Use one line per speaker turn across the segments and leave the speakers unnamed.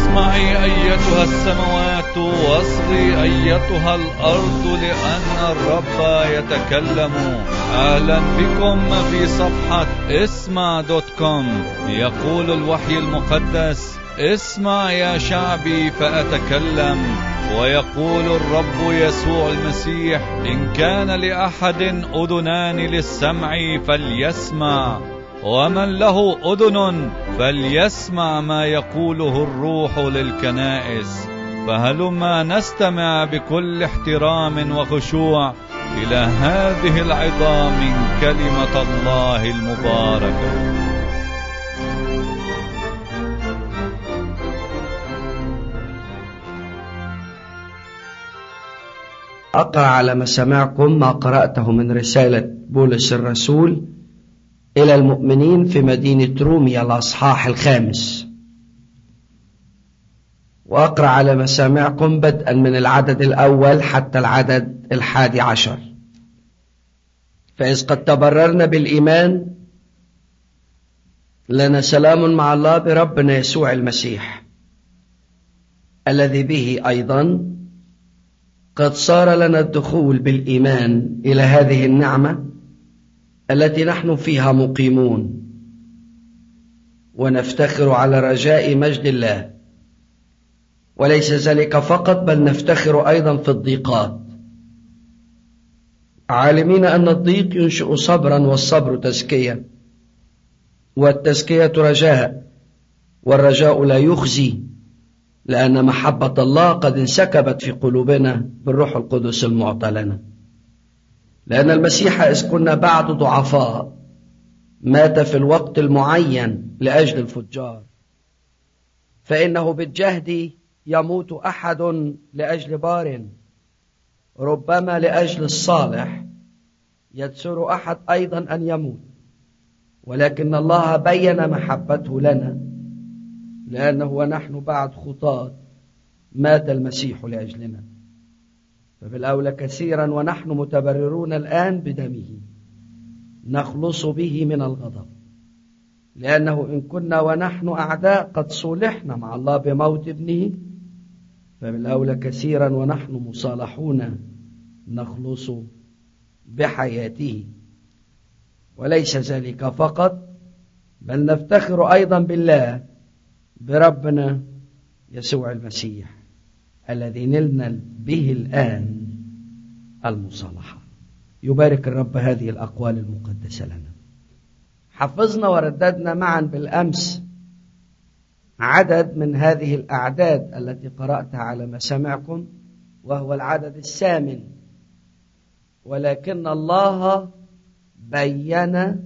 اسمعي أيتها السماوات واصغي أيتها الأرض لأن الرب يتكلم. أهلا بكم في صفحة اسمع.com. يقول الوحي المقدس: اسمع يا شعبي فأتكلم. ويقول الرب يسوع المسيح: إن كان لأحد أذنان للسمع فليسمع، ومن له أذن فليسمع ما يقوله الروح للكنائس. فهلما نستمع بكل احترام وخشوع إلى هذه العظة من كلمة الله المباركة.
أقرأ على مسامعكم ما قرأته من رسالة بولس الرسول إلى المؤمنين في مدينة روميا الأصحاح 5، وأقرأ على مسامعكم بدءا من العدد الأول حتى العدد 11. فإذ قد تبررنا بالإيمان لنا سلام مع الله بربنا يسوع المسيح، الذي به أيضا قد صار لنا الدخول بالإيمان إلى هذه النعمة التي نحن فيها مقيمون، ونفتخر على رجاء مجد الله. وليس ذلك فقط، بل نفتخر أيضا في الضيقات، عالمين أن الضيق ينشئ صبرا، والصبر تزكية، والتزكية رجاء، والرجاء لا يخزي، لأن محبة الله قد انسكبت في قلوبنا بالروح القدس المعطى لنا. لأن المسيح إذ كنا بعد ضعفاء مات في الوقت المعين لأجل الفجار، فإنه بالجهد يموت أحد لأجل بار، ربما لأجل الصالح يتسر أحد أيضا أن يموت. ولكن الله بين محبته لنا، لأنه ونحن بعد خطاة مات المسيح لأجلنا، فبالأولى كثيرا ونحن متبررون الآن بدمه نخلص به من الغضب. لأنه إن كنا ونحن أعداء قد صلحنا مع الله بموت ابنه، فبالأولى كثيرا ونحن مصالحون نخلص بحياته. وليس ذلك فقط، بل نفتخر أيضا بالله بربنا يسوع المسيح، الذي نلنا به الآن المصالحة. يبارك الرب هذه الأقوال المقدسة لنا. حفظنا ورددنا معا بالأمس عدد من هذه الأعداد التي قرأتها على مسامعكم، وهو العدد 8. ولكن الله بين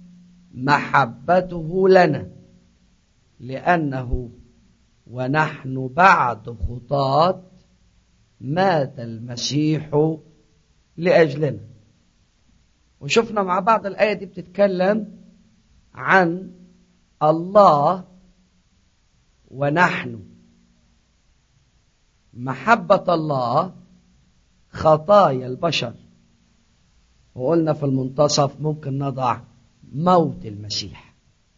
محبته لنا، لأنه ونحن بعد خطاة مات المسيح لأجلنا. وشفنا مع بعض الآية دي بتتكلم عن الله ونحن، محبة الله، خطايا البشر. وقلنا في المنتصف ممكن نضع موت المسيح.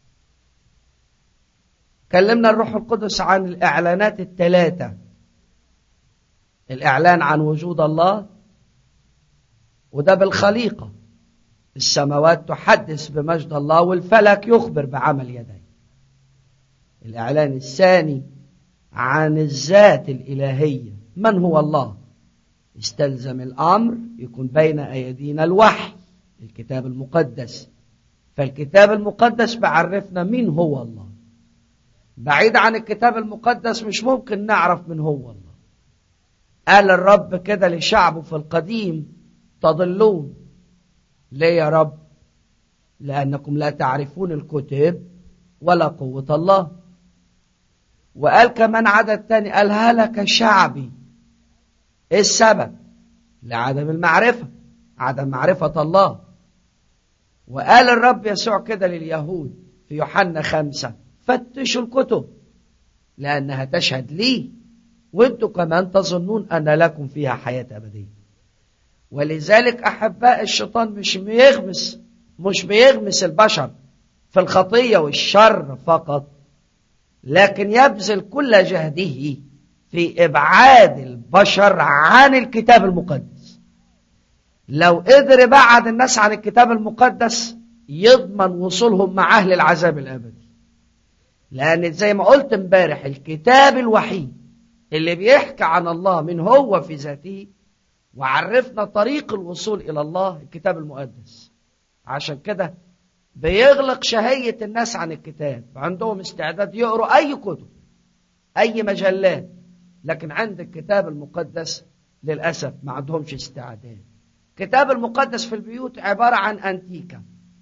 كلمنا الروح القدس عن الإعلانات 3: الإعلان عن وجود الله، وده بالخليقة، السماوات تحدث بمجد الله والفلك يخبر بعمل يديه. الإعلان الثاني عن الذات الإلهية، من هو الله. استلزم الأمر يكون بين أيدينا الوحي، الكتاب المقدس. فالكتاب المقدس بعرفنا مين هو الله. بعيد عن الكتاب المقدس مش ممكن نعرف من هو الله. قال الرب كده لشعبه في القديم: تضلون. ليه يا رب؟ لأنكم لا تعرفون الكتب ولا قوة الله. وقال كمان عدد تاني، قال: هلك شعبي. ايه السبب؟ لعدم المعرفة، عدم معرفة الله. وقال الرب يسوع كده لليهود في يوحنا 5: فتشوا الكتب لأنها تشهد لي، وانتم كمان تظنون أن لكم فيها حياة أبدية. ولذلك أحباء، الشيطان مش بيغمس البشر في الخطية والشر فقط، لكن يبذل كل جهده في إبعاد البشر عن الكتاب المقدس. لو قدر يبعد الناس عن الكتاب المقدس يضمن وصولهم مع أهل العذاب الأبدي. لأن زي ما قلت امبارح الكتاب الوحيد اللي بيحكي عن الله من هو في ذاته وعرفنا طريق الوصول إلى الله الكتاب المقدس. عشان كده بيغلق شهية الناس عن الكتاب، عندهم استعداد يقروا أي كتب أي مجلات، لكن عند الكتاب المقدس للأسف ما عندهمش استعداد. الكتاب المقدس في البيوت عبارة عن أنتيكة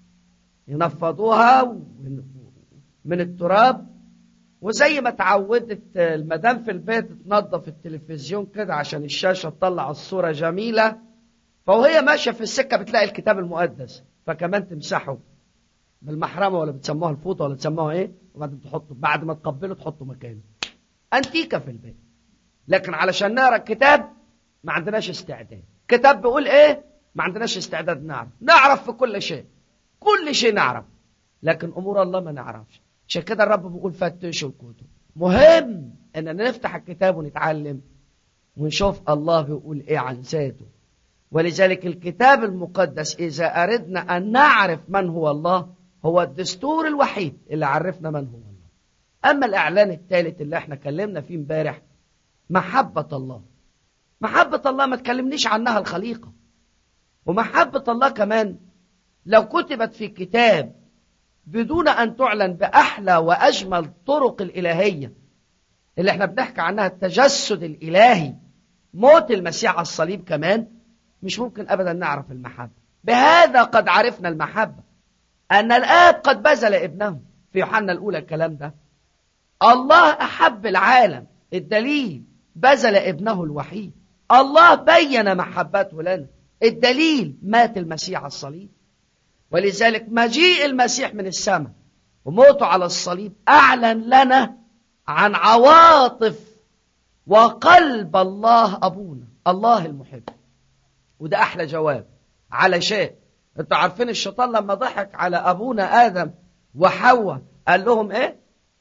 ينفضوها من التراب، وزي ما تعودت المدام في البيت تنظف التلفزيون كده عشان الشاشة تطلع الصورة جميلة، فوهي ماشية في السكة بتلاقي الكتاب المقدس فكمان تمسحه بالمحرمة ولا بتسموها الفوطة ولا تسموها ايه، وبعدين تحطه بعد ما تقبله تحطه مكانه. أنتيكة في البيت. لكن علشان نقرأ الكتاب ما عندناش استعداد. كتاب بيقول ايه ما عندناش استعداد نعرف في كل شيء نعرف، لكن أمور الله ما نعرفش. عشان كده الرب بيقول فتشوا الكتب. مهم أننا نفتح الكتاب ونتعلم ونشوف الله بيقول إيه عن ذاته. ولذلك الكتاب المقدس إذا أردنا أن نعرف من هو الله هو الدستور الوحيد اللي عرفنا من هو الله. أما الإعلان الثالث اللي احنا كلمنا فيه امبارح محبة الله. محبة الله ما تكلمنيش عنها الخليقة. ومحبة الله كمان لو كتبت في كتاب بدون أن تعلن بأحلى وأجمل طرق الإلهية اللي احنا بنحكي عنها التجسد الإلهي، موت المسيح على الصليب، كمان مش ممكن أبدا نعرف المحبة. بهذا قد عرفنا المحبة أن الآب قد بذل ابنه. في يوحنا الأولى الكلام ده. الله أحب العالم، الدليل بذل ابنه الوحيد. الله بين محبته لنا، الدليل مات المسيح على الصليب. ولذلك مجيء المسيح من السماء وموته على الصليب أعلن لنا عن عواطف وقلب الله أبونا، الله المحب. وده أحلى جواب على شيء. انتوا عارفين الشيطان لما ضحك على أبونا آدم وحواء قال لهم إيه؟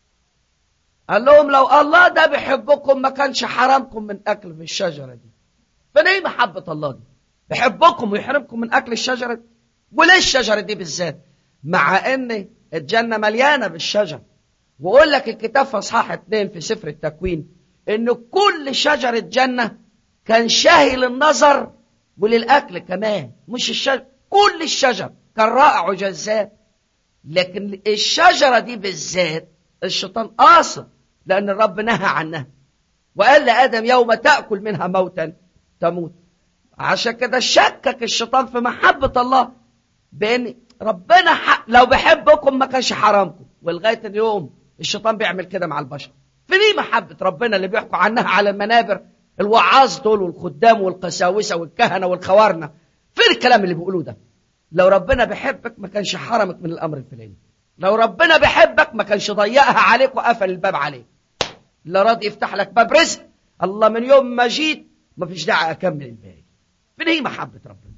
قال لهم لو الله ده بيحبكم ما كانش حرمكم من أكل من الشجرة دي. فليه محبة الله دي؟ بيحبكم ويحرمكم من أكل الشجرة دي؟ وليه الشجرة دي بالذات؟ مع ان الجنة مليانة بالشجر. وقول لك الكتاب في اصحاح 2 في سفر التكوين ان كل شجرة جنة كان شاهي للنظر وللأكل كمان. مش الشجر، كل الشجر كان رائع وجذاب، لكن الشجرة دي بالذات الشيطان قاصد، لأن الرب نهى عنها وقال لآدم يوم تأكل منها موتا تموت. عشان كده شكك الشيطان في محبة الله بأن ربنا لو بحبكم ما كانش حرامكم. ولغاية اليوم الشيطان بيعمل كده مع البشر. فليه محبة ربنا اللي بيحكوا عنها على المنابر الوعاظ دول والخدام والقساوسة والكهنة والخوارنة؟ فين الكلام اللي بيقولوه ده؟ لو ربنا بيحبك ما كانش حرمك من الأمر الفلاني. لو ربنا بيحبك ما كانش ضيقها عليك وقفل الباب عليك. لا راضي يفتح لك باب رزق. الله من يوم ما جيت ما فيش داعي أكمل الباقي. فين هي محبة ربنا؟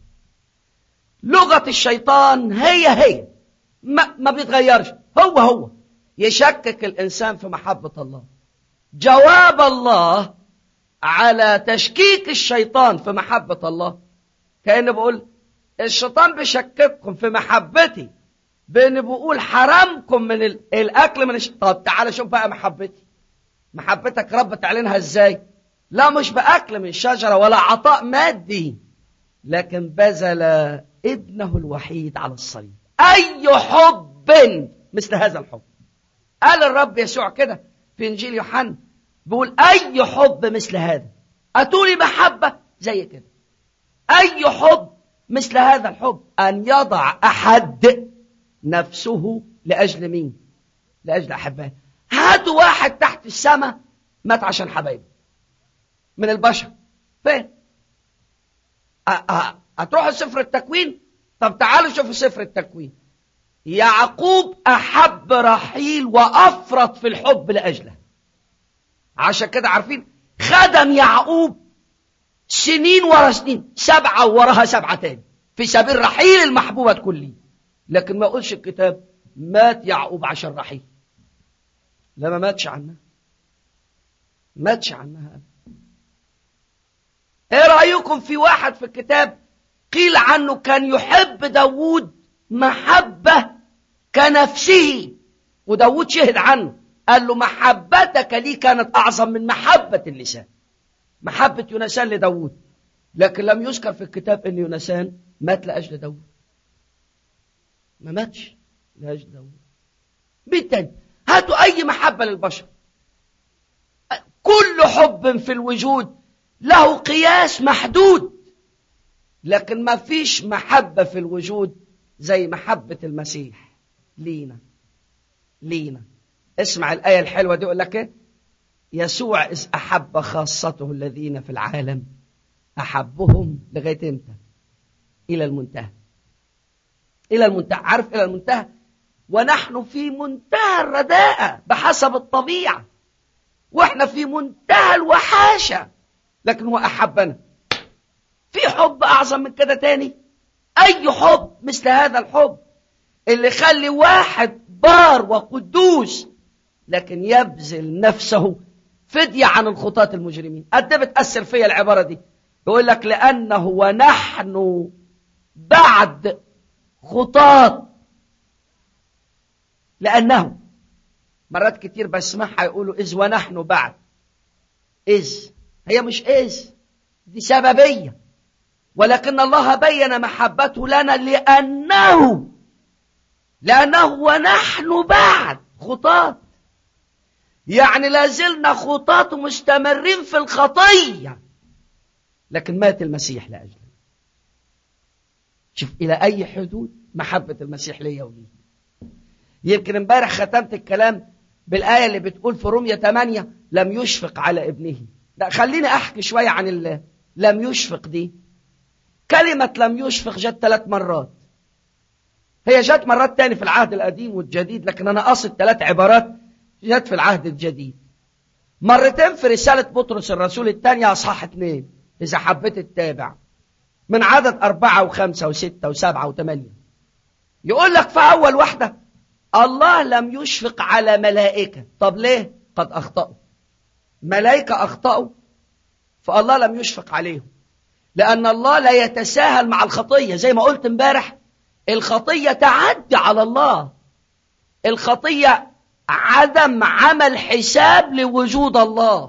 لغة الشيطان هي ما بيتغيرش، هو يشكك الإنسان في محبة الله. جواب الله على تشكيك الشيطان في محبة الله كأنه بقول الشيطان بيشكككم في محبتي بأنه بقول حرمكم من الأكل من طب تعالى شوف بقى محبتك رب تعلنها ازاي؟ لا مش بأكل من شجرة ولا عطاء مادي، لكن بذل ابنه الوحيد على الصليب. أي حب مثل هذا الحب؟ قال الرب يسوع كده في إنجيل يوحنا، بيقول أي حب مثل هذا؟ أتولي محبة زي كده. أي حب مثل هذا الحب؟ أن يضع أحد نفسه لأجل مين؟ لأجل أحبائه. هاتوا واحد تحت السماء مات عشان حبايبه من البشر، فين؟ هتروحوا سفر التكوين؟ طب تعالوا شوفوا سفر التكوين. يعقوب أحب رحيل وأفرط في الحب لأجله. عشان كده عارفين خدم يعقوب سنين ورا سنين، 7 وراها 7 تاني في سبيل رحيل المحبوبة كلي. لكن ما يقولش الكتاب مات يعقوب عشان رحيل. لا، ما ماتش عنها، ماتش عنها. ايه رأيكم في واحد في الكتاب قيل عنه كان يحب داود محبة كنفسه، وداود شهد عنه قال له محبتك لي كانت أعظم من محبة النساء، محبة يونسان لداود. لكن لم يذكر في الكتاب أن يونسان مات لأجل داود، ما ماتش لأجل داود. بالتالي هاتوا أي محبة للبشر، كل حب في الوجود له قياس محدود، لكن ما فيش محبة في الوجود زي محبة المسيح لينا. اسمع الآية الحلوة دي، يقول لك ايه؟ يسوع إذ أحب خاصته الذين في العالم أحبهم لغاية امتى؟ إلى المنتهى. إلى المنتهى. عارف إلى المنتهى؟ ونحن في منتهى الرداءة بحسب الطبيعة، وإحنا في منتهى الوحاشة، لكن هو أحبنا. في حب أعظم من كده تاني؟ أي حب مثل هذا الحب اللي يخلي واحد بار وقدوس لكن يبذل نفسه فدية عن الخطاة المجرمين. قد بتأثر فيا العبارة دي، يقول لك لأنه ونحن بعد خطاة. لأنه مرات كتير بسمعها يقولوا إذ ونحن بعد. إذ هي مش إذ، دي سببية، ولكن الله بين محبته لنا لأنه ونحن بعد خطاة، يعني لازلنا خطاة مستمرين في الخطية، لكن مات المسيح لأجلنا. شوف إلى أي حدود محبة المسيح ليا وليه. يمكن امبارح ختمت الكلام بالآية اللي بتقول في رومية 8 لم يشفق على ابنه. لا، خليني أحكي شوية عن لم يشفق دي. كلمة لم يشفق جت 3 مرات. هي جت مرات تاني في العهد القديم والجديد، لكن أنا قصد 3 عبارات جت في العهد الجديد. مرتين في رسالة بطرس الرسول الثانية أصحاح 2، إذا حبيت تتابع من عدد 4 و5 و6 و7 و8. يقول لك في أول واحدة الله لم يشفق على ملائكة. طب ليه؟ قد أخطأوا. ملائكة أخطأوا، فالله لم يشفق عليهم، لأن الله لا يتساهل مع الخطية. زي ما قلت امبارح، الخطية تعدي على الله، الخطية عدم عمل حساب لوجود الله،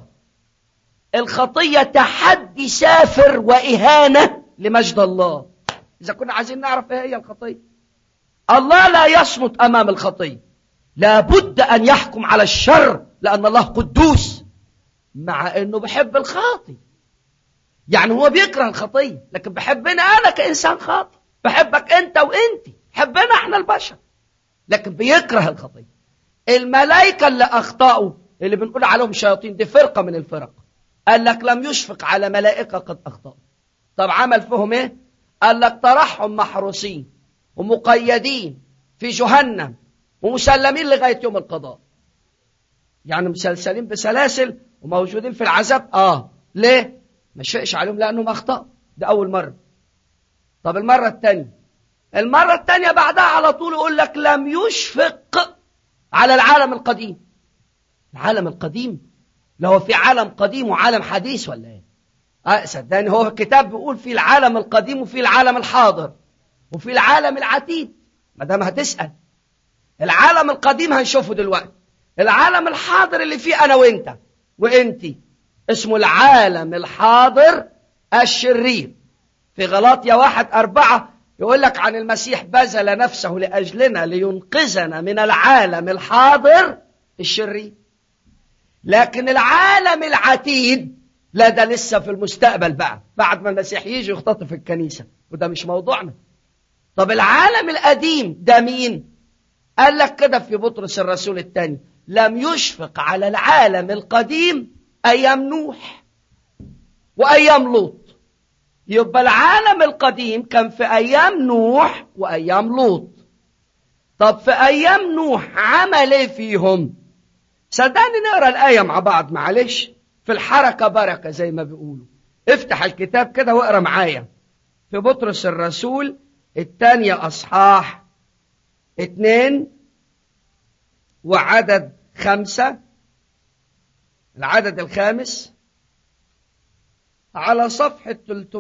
الخطية تحدي سافر وإهانة لمجد الله. إذا كنا عايزين نعرف إيه هي الخطية، الله لا يصمت أمام الخطية، لابد أن يحكم على الشر، لأن الله قدوس، مع أنه بحب الخاطئ. يعني هو بيكره الخطية، لكن بحبنا أنا كإنسان خاطئ، بحبك أنت وأنتي، بحبنا إحنا البشر، لكن بيكره الخطية. الملائكة اللي أخطأوا اللي بنقول عليهم شياطين، دي فرقة من الفرق. قال لك لم يشفق على ملائكة قد أخطأوا. طب عمل فيهم إيه؟ قال لك طرحهم محروسين ومقيدين في جهنم ومسلمين لغاية يوم القضاء. يعني مسلسلين بسلاسل وموجودين في العذاب. ليه؟ ما شفقش عليهم لأنهم أخطأوا. ده أول مرة. طب المرة الثانية بعدها على طول يقول لك لم يشفق على العالم القديم. العالم القديم؟ لا، هو في عالم قديم وعالم حديث ولا ايه؟ صدقني هو الكتاب بيقول في العالم القديم وفي العالم الحاضر وفي العالم العتيد. ما دام هتسأل، العالم القديم هنشوفه دلوقتي، العالم الحاضر اللي فيه أنا وإنت وإنتي اسمه العالم الحاضر الشرير. في غلاطيا 1:4 يقول لك عن المسيح بذل نفسه لأجلنا لينقذنا من العالم الحاضر الشرير. لكن العالم العتيد لا، ده لسه في المستقبل بقى، بعد ما المسيح يجي يختطف الكنيسة، وده مش موضوعنا. طب العالم القديم ده مين؟ قال لك كده في بطرس الرسول الثاني لم يشفق على العالم القديم أيام نوح وأيام لوط. يبقى العالم القديم كان في أيام نوح وأيام لوط. طب في أيام نوح عمل ايه فيهم؟ صدقني نقرأ الآية مع بعض، معلش، في الحركة بركة زي ما بيقولوا. افتح الكتاب كده واقرأ معايا في بطرس الرسول الثانية أصحاح 2 وعدد 5 العدد الخامس على صفحة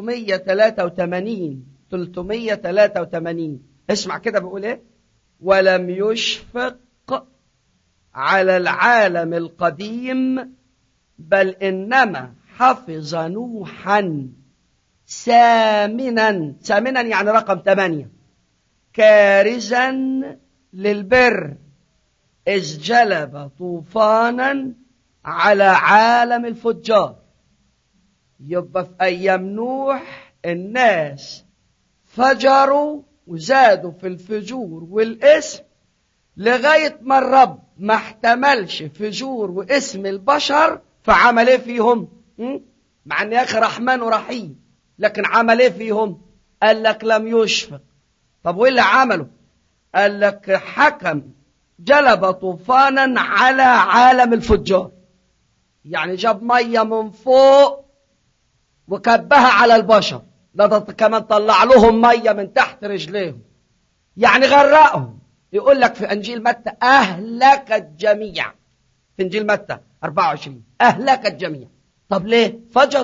383. اسمع كده بيقول ايه: ولم يشفق على العالم القديم، بل إنما حفظ نوحا ثامنا يعني رقم 8، كارزا للبر، إذ جلب طوفانا على عالم الفجار. يبقى في أيام نوح الناس فجروا وزادوا في الفجور والإثم لغاية ما الرب ما احتملش فجور واسم البشر، فعمل ايه فيهم؟ مع ان يا اخي رحمن ورحيم، لكن عمل ايه فيهم؟ قال لك لم يشفق. طب وايه اللي عمله؟ قال لك حكم جلب طوفانا على عالم الفجار، يعني جاب ميه من فوق وكبها على البشر، ده كمان طلع لهم ميه من تحت رجليهم، يعني غرقهم. يقول لك في انجيل متى اهلك الجميع، في انجيل متى 24 اهلك الجميع. طب ليه؟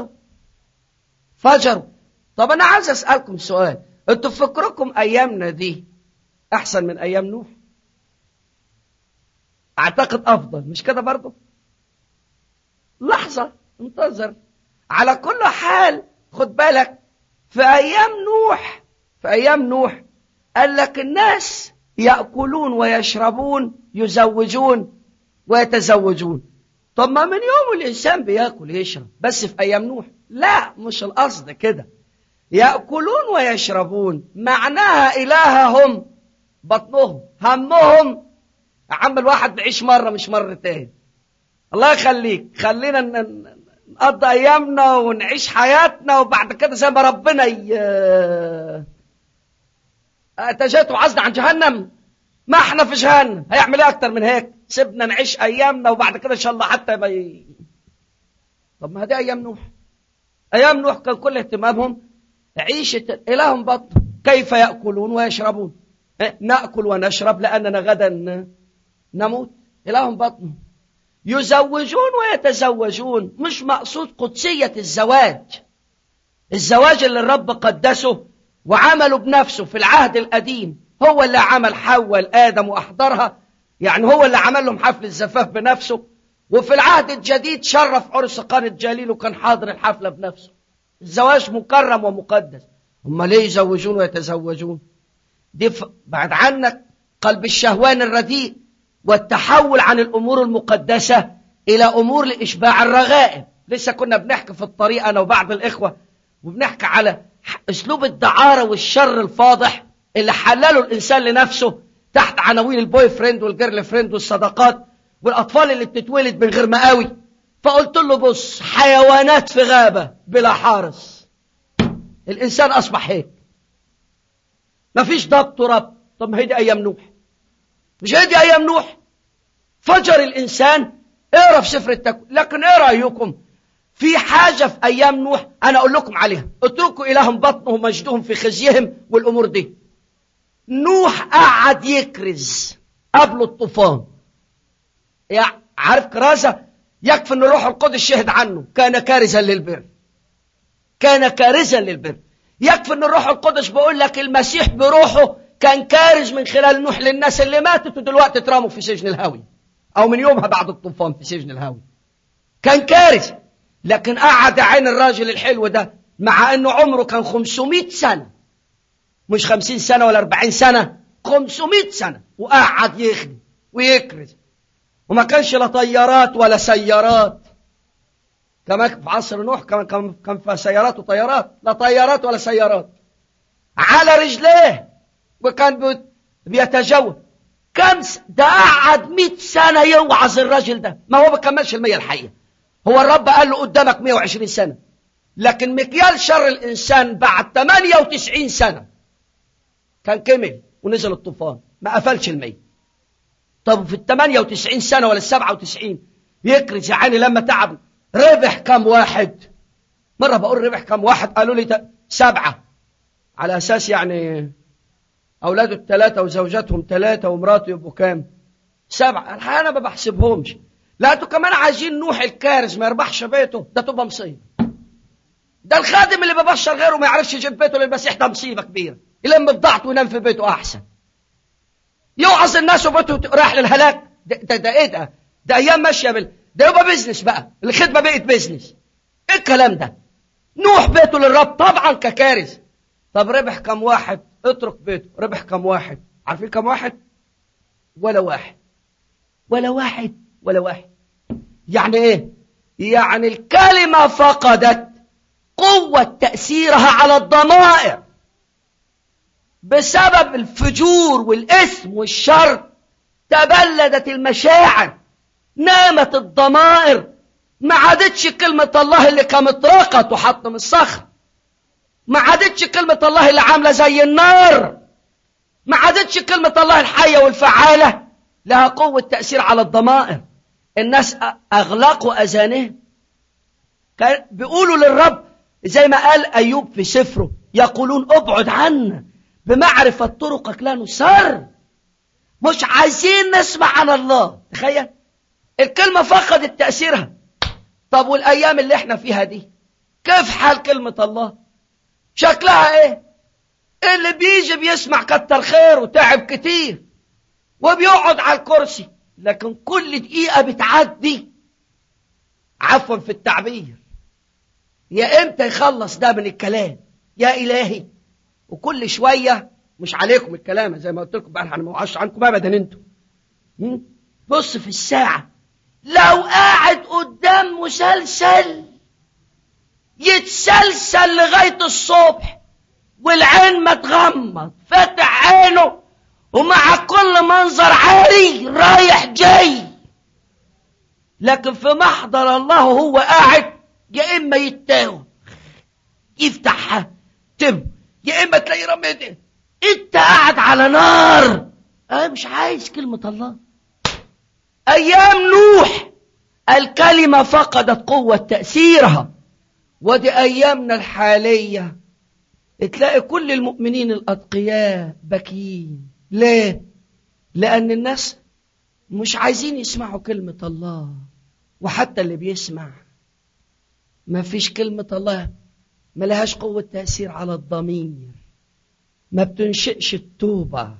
فجروا. طب انا عايز اسالكم سؤال، انتوا فكركم ايامنا دي احسن من ايام نوح؟ اعتقد افضل، مش كده برضه؟ لحظه انتظر. على كل حال خد بالك، في ايام نوح قال لك الناس يأكلون ويشربون، يزوجون ويتزوجون. طب ما من يوم الإنسان بيأكل ويشرب، بس في أيام نوح لا، مش القصد كده. يأكلون ويشربون معناها إلههم بطنهم، همهم يا عم الواحد بعيش مرة مش مرتين. الله يخليك، خلينا نقضي أيامنا ونعيش حياتنا، وبعد كده زي ما ربنا أتجات وعزنا عن جهنم، ما احنا في جهنم، هيعمل ايه اكتر من هيك؟ سيبنا نعيش ايامنا وبعد كده ان شاء الله حتى طب ما هذه ايام نوح كان كل اهتمامهم عيشة إلههم بطن. كيف يأكلون ويشربون؟ نأكل ونشرب لأننا غدا نموت. إلههم بطن. يزوجون ويتزوجون، مش مقصود قدسية الزواج اللي الرب قدسه وعمله بنفسه في العهد القديم، هو اللي عمل حواء لآدم وأحضرها، يعني هو اللي عمل لهم حفل الزفاف بنفسه. وفي العهد الجديد شرف عرس قارة جليل وكان حاضر الحفلة بنفسه. الزواج مكرم ومقدس. هم ليه يزوجون ويتزوجون؟ دي بعد عنك قلب الشهوان الرديء والتحول عن الأمور المقدسة إلى أمور لإشباع الرغائب. لسه كنا بنحكي في الطريق أنا وبعض الإخوة، وبنحكي على أسلوب الدعارة والشر الفاضح اللي حلله الإنسان لنفسه تحت عناوين البوي فريند والجيرل فريند والصداقات والأطفال اللي بتتولد من غير مقاوي. فقلت له بص، حيوانات في غابة بلا حارس. الإنسان أصبح هيك، مفيش ضبط وربط. طب ما هي دي أيام نوح، مش هي دي أيام نوح؟ فجر الإنسان. اقرأ في سفر التكوين. لكن ايه رأيكم في حاجة في أيام نوح أنا أقول لكم عليها؟ اتركوا إلههم بطنهم مجدهم في خزيهم والأمور دي. نوح قعد يكرز قبل الطوفان. عارف كرازة؟ يكفي أن الروح القدس شهد عنه كان كارزا للبر. يكفي أن الروح القدس بيقول لك المسيح بروحه كان كارز من خلال نوح للناس اللي ماتت ودلوقتي اترموا في سجن الهاوي، أو من يومها بعد الطوفان في سجن الهاوي. كان كارز. لكن قعد عين الراجل الحلو ده مع أنه عمره كان 500 سنة، مش 50 سنة ولا 40 سنة، 500 سنة، وقعد يخدم ويكرز. وما كانش لا طيارات ولا سيارات. كمان في عصر نوح كان في سيارات وطيارات، لا طيارات ولا سيارات. على رجليه وكان بيتجول. ده قعد 100 سنة يوعظ الراجل ده، ما هو ما كملش 100 الحقيقة. هو الرب قال له قدامك 120 سنة، لكن مكيال شر الإنسان بعد 98 سنة كان كمل ونزل الطوفان، ما قفلش 100. طب في 98 سنة ولا 97 يكرز يا عيني لما تعب. ربح كم واحد؟ مرة بقول ربح كم واحد، قالوا لي 7، على أساس يعني أولاده 3 وزوجاتهم 3 ومراته يبقوا كام؟ 7. أنا ما بحسبهمش. لا انتوا كمان عايزين نوح الكارث ما يربحش بيته، ده تبقى مصيبة. ده الخادم اللي ببشر غيره ما يعرفش يجيب بيته للمسيح، ده مصيبة كبيرة. يلم بضاعته وينام في بيته أحسن. يوعظ الناس وبيته راح للهلاك. ده ايه ده؟ ده ايام ماشيه ده يبقى بيزنس بقى، الخدمه بقت بيزنس. ايه الكلام ده؟ نوح بيته للرب طبعا ككارث. طب ربح كم واحد؟ اترك بيته، ربح كم واحد؟ عارفين كم واحد؟ ولا واحد. ولا واحد. ولا واحد. يعني ايه؟ يعني الكلمه فقدت قوه تاثيرها على الضمائر بسبب الفجور والإثم والشر. تبلدت المشاعر، نامت الضمائر، ما عادتش كلمة الله اللي كانت رقت وحط من الصخر، ما عادتش كلمة الله اللي عاملة زي النار، ما عادتش كلمة الله الحية والفعالة لها قوة تأثير على الضمائر. الناس أغلقوا أذانهم، بيقولوا للرب زي ما قال أيوب في سفره، يقولون ابعد عنا بمعرفة طرقك لا نسر. مش عايزين نسمع عن الله. تخيل الكلمة فقدت تأثيرها. طب والأيام اللي احنا فيها دي كيف حال كلمة الله؟ شكلها ايه؟ اللي بيجي بيسمع كتر خير وتعب كتير وبيقعد على الكرسي، لكن كل دقيقة بتعدي، عفوا في التعبير، يا امتى يخلص ده من الكلام يا إلهي؟ وكل شوية مش عليكم الكلام زي ما قلت لكم بقى، انا ما وقعش عنكم ابدا. انتوا بص في الساعة، لو قاعد قدام مسلسل يتسلسل لغاية الصبح والعين ما تغمض، فتح عينه ومع كل منظر عالي رايح جاي، لكن في محضر الله هو قاعد يا اما يتاوه يفتحها تب، يا اما تلاقي رميته. انت قاعد على نار. مش عايز كلمة الله. ايام نوح الكلمة فقدت قوة تأثيرها، ودي ايامنا الحالية تلاقي كل المؤمنين الاتقياء بكين. ليه؟ لان الناس مش عايزين يسمعوا كلمة الله، وحتى اللي بيسمع ما فيش كلمة الله، ما لهاش قوة تأثير على الضمير، ما بتنشئش التوبة،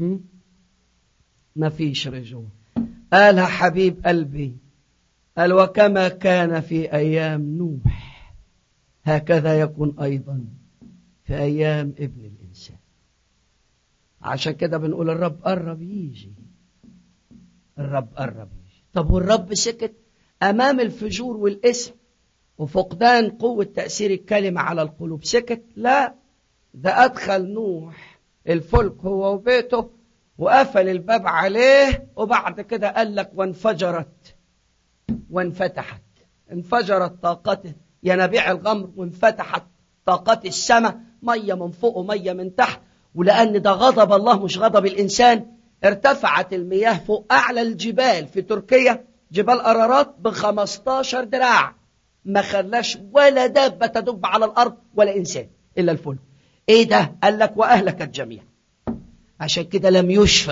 ما فيش رجوع. قالها حبيب قلبي، قال وكما كان في أيام نوح هكذا يكون أيضا في أيام ابن الإنسان. عشان كده بنقول الرب قرب يجي، الرب قرب يجي. طب والرب سكت أمام الفجور والإثم وفقدان قوة تأثير الكلمة على القلوب؟ سكت؟ لا، ده أدخل نوح الفلك هو وبيته وقفل الباب عليه، وبعد كده قال لك وانفجرت وانفتحت، انفجرت طاقته ينابيع الغمر، وانفتحت طاقات السماء، مية من فوق ومية من تحت. ولأن ده غضب الله مش غضب الإنسان، ارتفعت المياه فوق أعلى الجبال في تركيا، جبال أرارات ب15 دراع، ما خلاش ولا دابة تدب على الأرض ولا إنسان إلا الفلك. إيه ده؟ قال لك وأهلك الجميع. عشان كده لم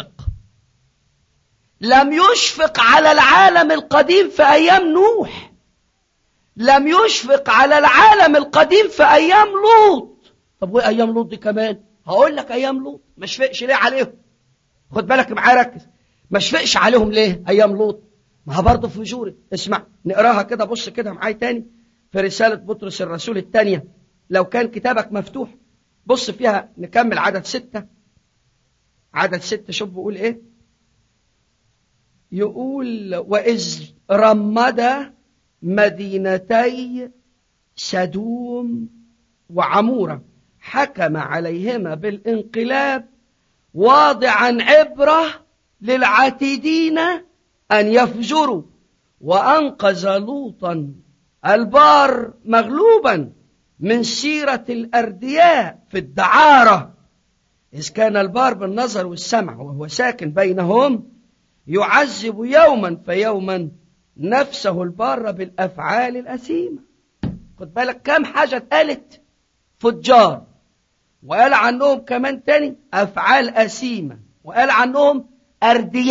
يشفق على العالم القديم في أيام نوح، لم يشفق على العالم القديم في أيام لوط. طب وإيه أيام لوط دي كمان؟ هقول لك أيام لوط ما شفقش ليه عليهم. خد بالك معايا، ركز. ما شفقش عليهم ليه أيام لوط؟ ما هو برضه فجوري. اسمع نقراها كده، بص كده معايا تاني في رسالة بطرس الرسول الثانية، لو كان كتابك مفتوح بص فيها. نكمل عدد 6. عدد 6 شوف بيقول ايه. يقول وإذ رمد مدينتي سدوم وعمورة حكم عليهما بالانقلاب، واضعا عبرة للعاتدين أن يفجروا، وأنقذ لوطا البار مغلوبا من سيرة الأردياء في الدعارة، إذ كان البار بالنظر والسمع وهو ساكن بينهم يعذب يوما فيوما نفسه البار بالأفعال الأثيمة. خد بالك كم حاجة اتقالت، فجار، وقال عنهم كمان تاني أفعال أثيمة، وقال عنهم أردياء،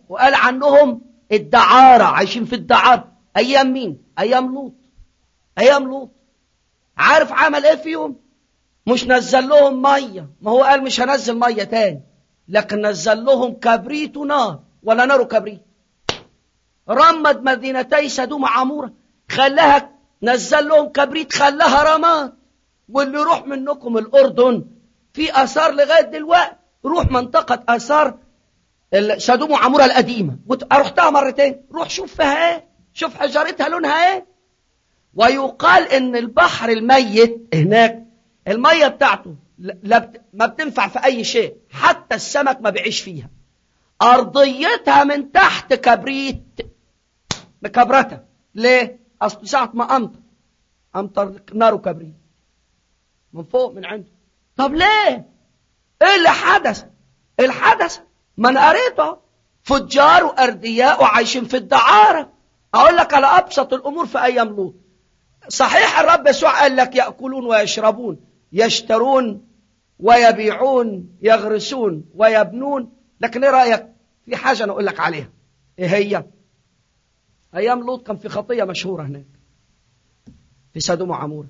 وقال عنهم الدعارة، عايشين في الدعارة. أيام مين؟ أيام لوط. أيام لوط عارف عمل إيه فيهم؟ مش نزل لهم مية، ما هو قال مش هنزل مية تاني، لكن نزل لهم كبريت ونار، ولا نار كبريت. رمد مدينتي سدوم وعمورة، خلاها، نزل لهم كبريت خلاها رماد. واللي يروح منكم الأردن في آثار لغاية دلوقتي، روح منطقة آثار سدوم وعمورة القديمة، رحتها مرتين، روح شوف فيها ايه، شوف حجارتها لونها ايه. ويقال ان البحر الميت هناك المية بتاعته ما بتنفع في اي شيء، حتى السمك ما بيعيش فيها. ارضيتها من تحت كبريت، مكبرتها. ليه؟ اصل ساعة ما امطر نار وكبريت من فوق من عنده. طب ليه؟ ايه اللي حدث؟ الحدث ما انا قريته، فجار واردياء وعايشين في الدعارة. اقول لك على ابسط الامور في ايام لوط. صحيح الرب يسوع قال لك يأكلون ويشربون، يشترون ويبيعون، يغرسون ويبنون، لكن ايه رأيك في حاجة انا اقول لك عليها؟ ايه هي؟ ايام لوط كان في خطية مشهورة هناك في سدوم وعمورة.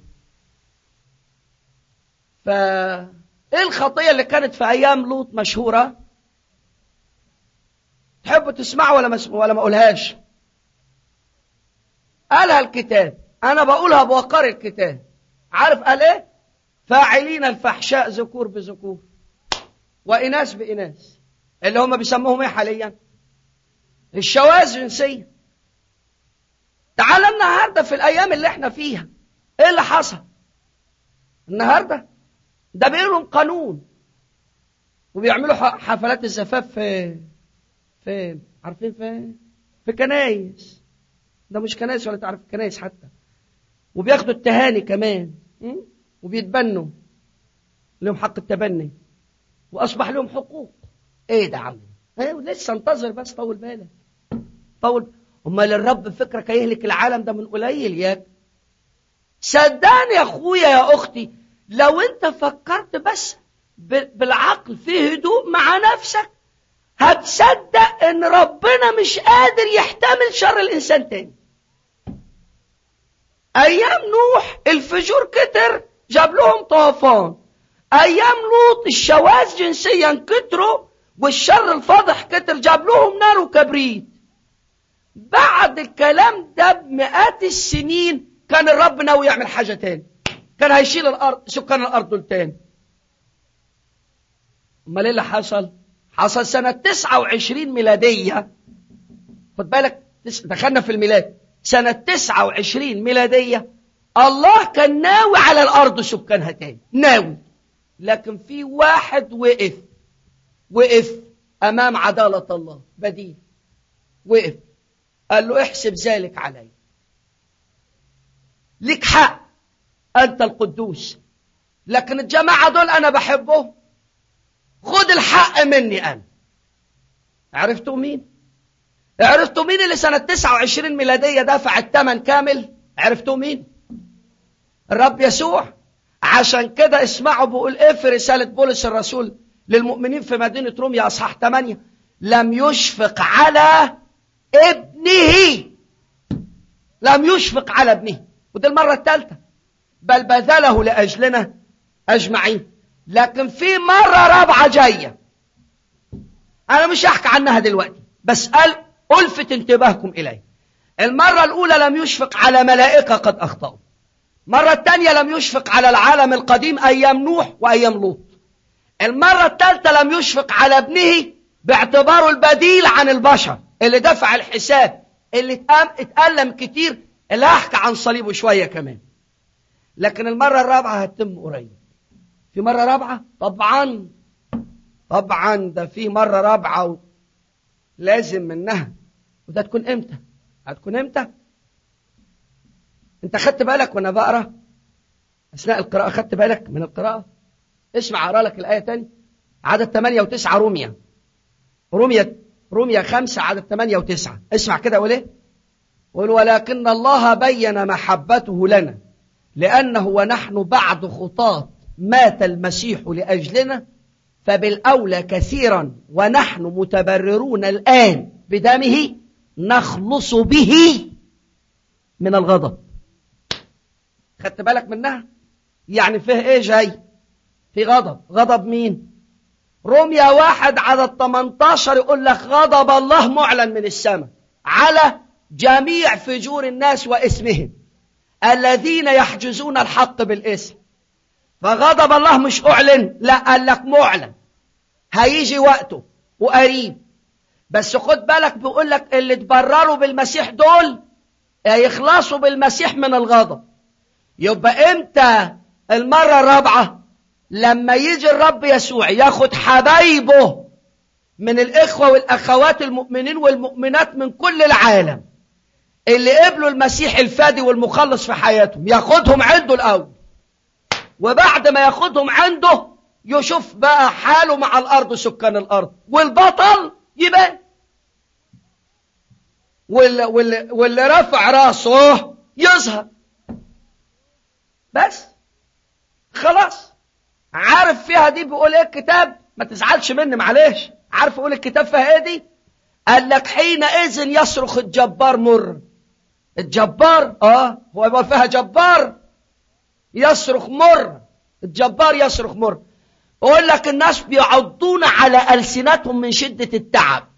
ايه الخطية اللي كانت في ايام لوط مشهورة؟ تحبوا تسمعوا ولا ما اقولهاش؟ قالها الكتاب، انا بقولها بوقار الكتاب. عارف قال ايه؟ فاعلين الفحشاء ذكور بذكور واناث باناث، اللي هم بيسموهم ايه حاليا؟ الشواذ جنسية. تعال النهارده في الايام اللي احنا فيها ايه اللي حصل النهارده؟ ده بيقولوا قانون، وبيعملوا حفلات الزفاف في عارفين في كنايس. ده مش كنايس ولا تعرف كنايس حتى. وبياخدوا التهاني كمان، وبيتبنوا لهم حق التبني، واصبح لهم حقوق. ايه ده عم؟ لسه انتظر بس، طول بالك طول. امال الرب فكرك هيهلك العالم ده من قليل ياك؟ صدقني يا اخويا يا اختي، لو انت فكرت بس بالعقل في هدوء مع نفسك، هتصدق ان ربنا مش قادر يحتمل شر الانسان تاني. ايام نوح الفجور كتر، جاب لهم طوفان. ايام لوط الشواذ جنسيا كتروا والشر الفاضح كتر، جاب لهم نار وكبريت. بعد الكلام ده بمئات السنين كان الرب ناوي يعمل حاجة تاني، كان هيشيل الارض، سكان الارض دول تاني. امال ايه اللي حصل؟ حصل سنة 29 ميلادية. خد بالك دخلنا في الميلاد، سنة 29 ميلادية الله كان ناوي على الأرض سكانها تاني، ناوي. لكن في واحد وقف أمام عدالة الله، بديل، وقف قال له احسب ذلك علي، لك حق، أنت القدوس، لكن الجماعة دول أنا بحبهم، خد الحق مني أنا. عرفتوا مين؟ عرفتوا مين اللي سنة 29 ميلادية دفع الثمن كامل؟ عرفتوا مين؟ الرب يسوع. عشان كده اسمعوا بقول ايه في رسالة بولس الرسول للمؤمنين في مدينة روميا أصحاح 8: لم يشفق على ابنه، لم يشفق على ابنه، ودي المرة الثالثة، بل بذله لأجلنا أجمعين. لكن في مرة رابعة جاية أنا مش هحكي عنها دلوقتي، بس ألفت انتباهكم إليه. المرة الأولى لم يشفق على ملائكة قد أخطأوا. المرة الثانية لم يشفق على العالم القديم أيام نوح وأيام لوط. المرة الثالثة لم يشفق على ابنه باعتباره البديل عن البشر اللي دفع الحساب، اللي اتألم كتير، اللي هحكي عن صليبه شوية كمان. لكن المرة الرابعة هتتم قريب. في مرة رابعة؟ طبعا ده في مرة رابعة لازم منها. وده تكون امتى؟ هتكون امتى؟ انت خدت بالك وانا بقرأ اثناء القراءة؟ خدت بالك من القراءة؟ اسمع اقرأ لك الآية تاني، عدد 8 و9، روميا 5 عدد 8 و9. اسمع كده اقول ايه؟ قل ولكن الله بين محبته لنا لأنه ونحن بعد خطاة مات المسيح لأجلنا، فبالأولى كثيرا ونحن متبررون الآن بدمه نخلص به من الغضب. خدت بالك منها؟ يعني فيه ايه جاي؟ في غضب. غضب مين؟ روميا 1:18 يقول لك غضب الله معلن من السماء على جميع فجور الناس واسمهم الذين يحجزون الحق بالاسم. فغضب الله مش أعلن، لا، قال لك معلن، هيجي وقته وقريب. بس خد بالك، بيقول لك اللي تبرروا بالمسيح دول يخلصوا بالمسيح من الغضب. يبقى امتى؟ المرة الرابعة لما يجي الرب يسوع ياخد حبايبه من الإخوة والأخوات المؤمنين والمؤمنات من كل العالم اللي قبلوا المسيح الفادي والمخلص في حياتهم، ياخدهم عنده الأول، وبعد ما ياخدهم عنده يشوف بقى حاله مع الأرض سكان الأرض، والبطل يبان، واللي رفع راسه يظهر. بس خلاص. عارف فيها دي بيقول ايه الكتاب؟ ما تزعلش مني معلش. عارف يقول الكتاب فيها ايه دي؟ قال لك حينئذ يصرخ الجبار مر. الجبار هو يبقى فيها جبار يصرخ مر. الجبار يصرخ مر. يقول لك الناس بيعضون على ألسنتهم من شدة التعب.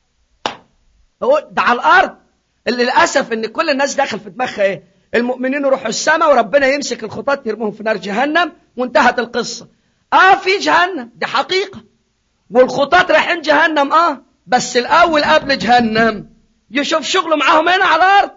ده على الأرض. اللي للأسف ان كل الناس داخل في دماغها ايه؟ المؤمنين يروحوا السماء وربنا يمسك الخطاة يرموهم في نار جهنم وانتهت القصة. في جهنم، دي حقيقة، والخطاة رايحين جهنم. بس الأول قبل جهنم يشوف شغله معاهم هنا على الأرض.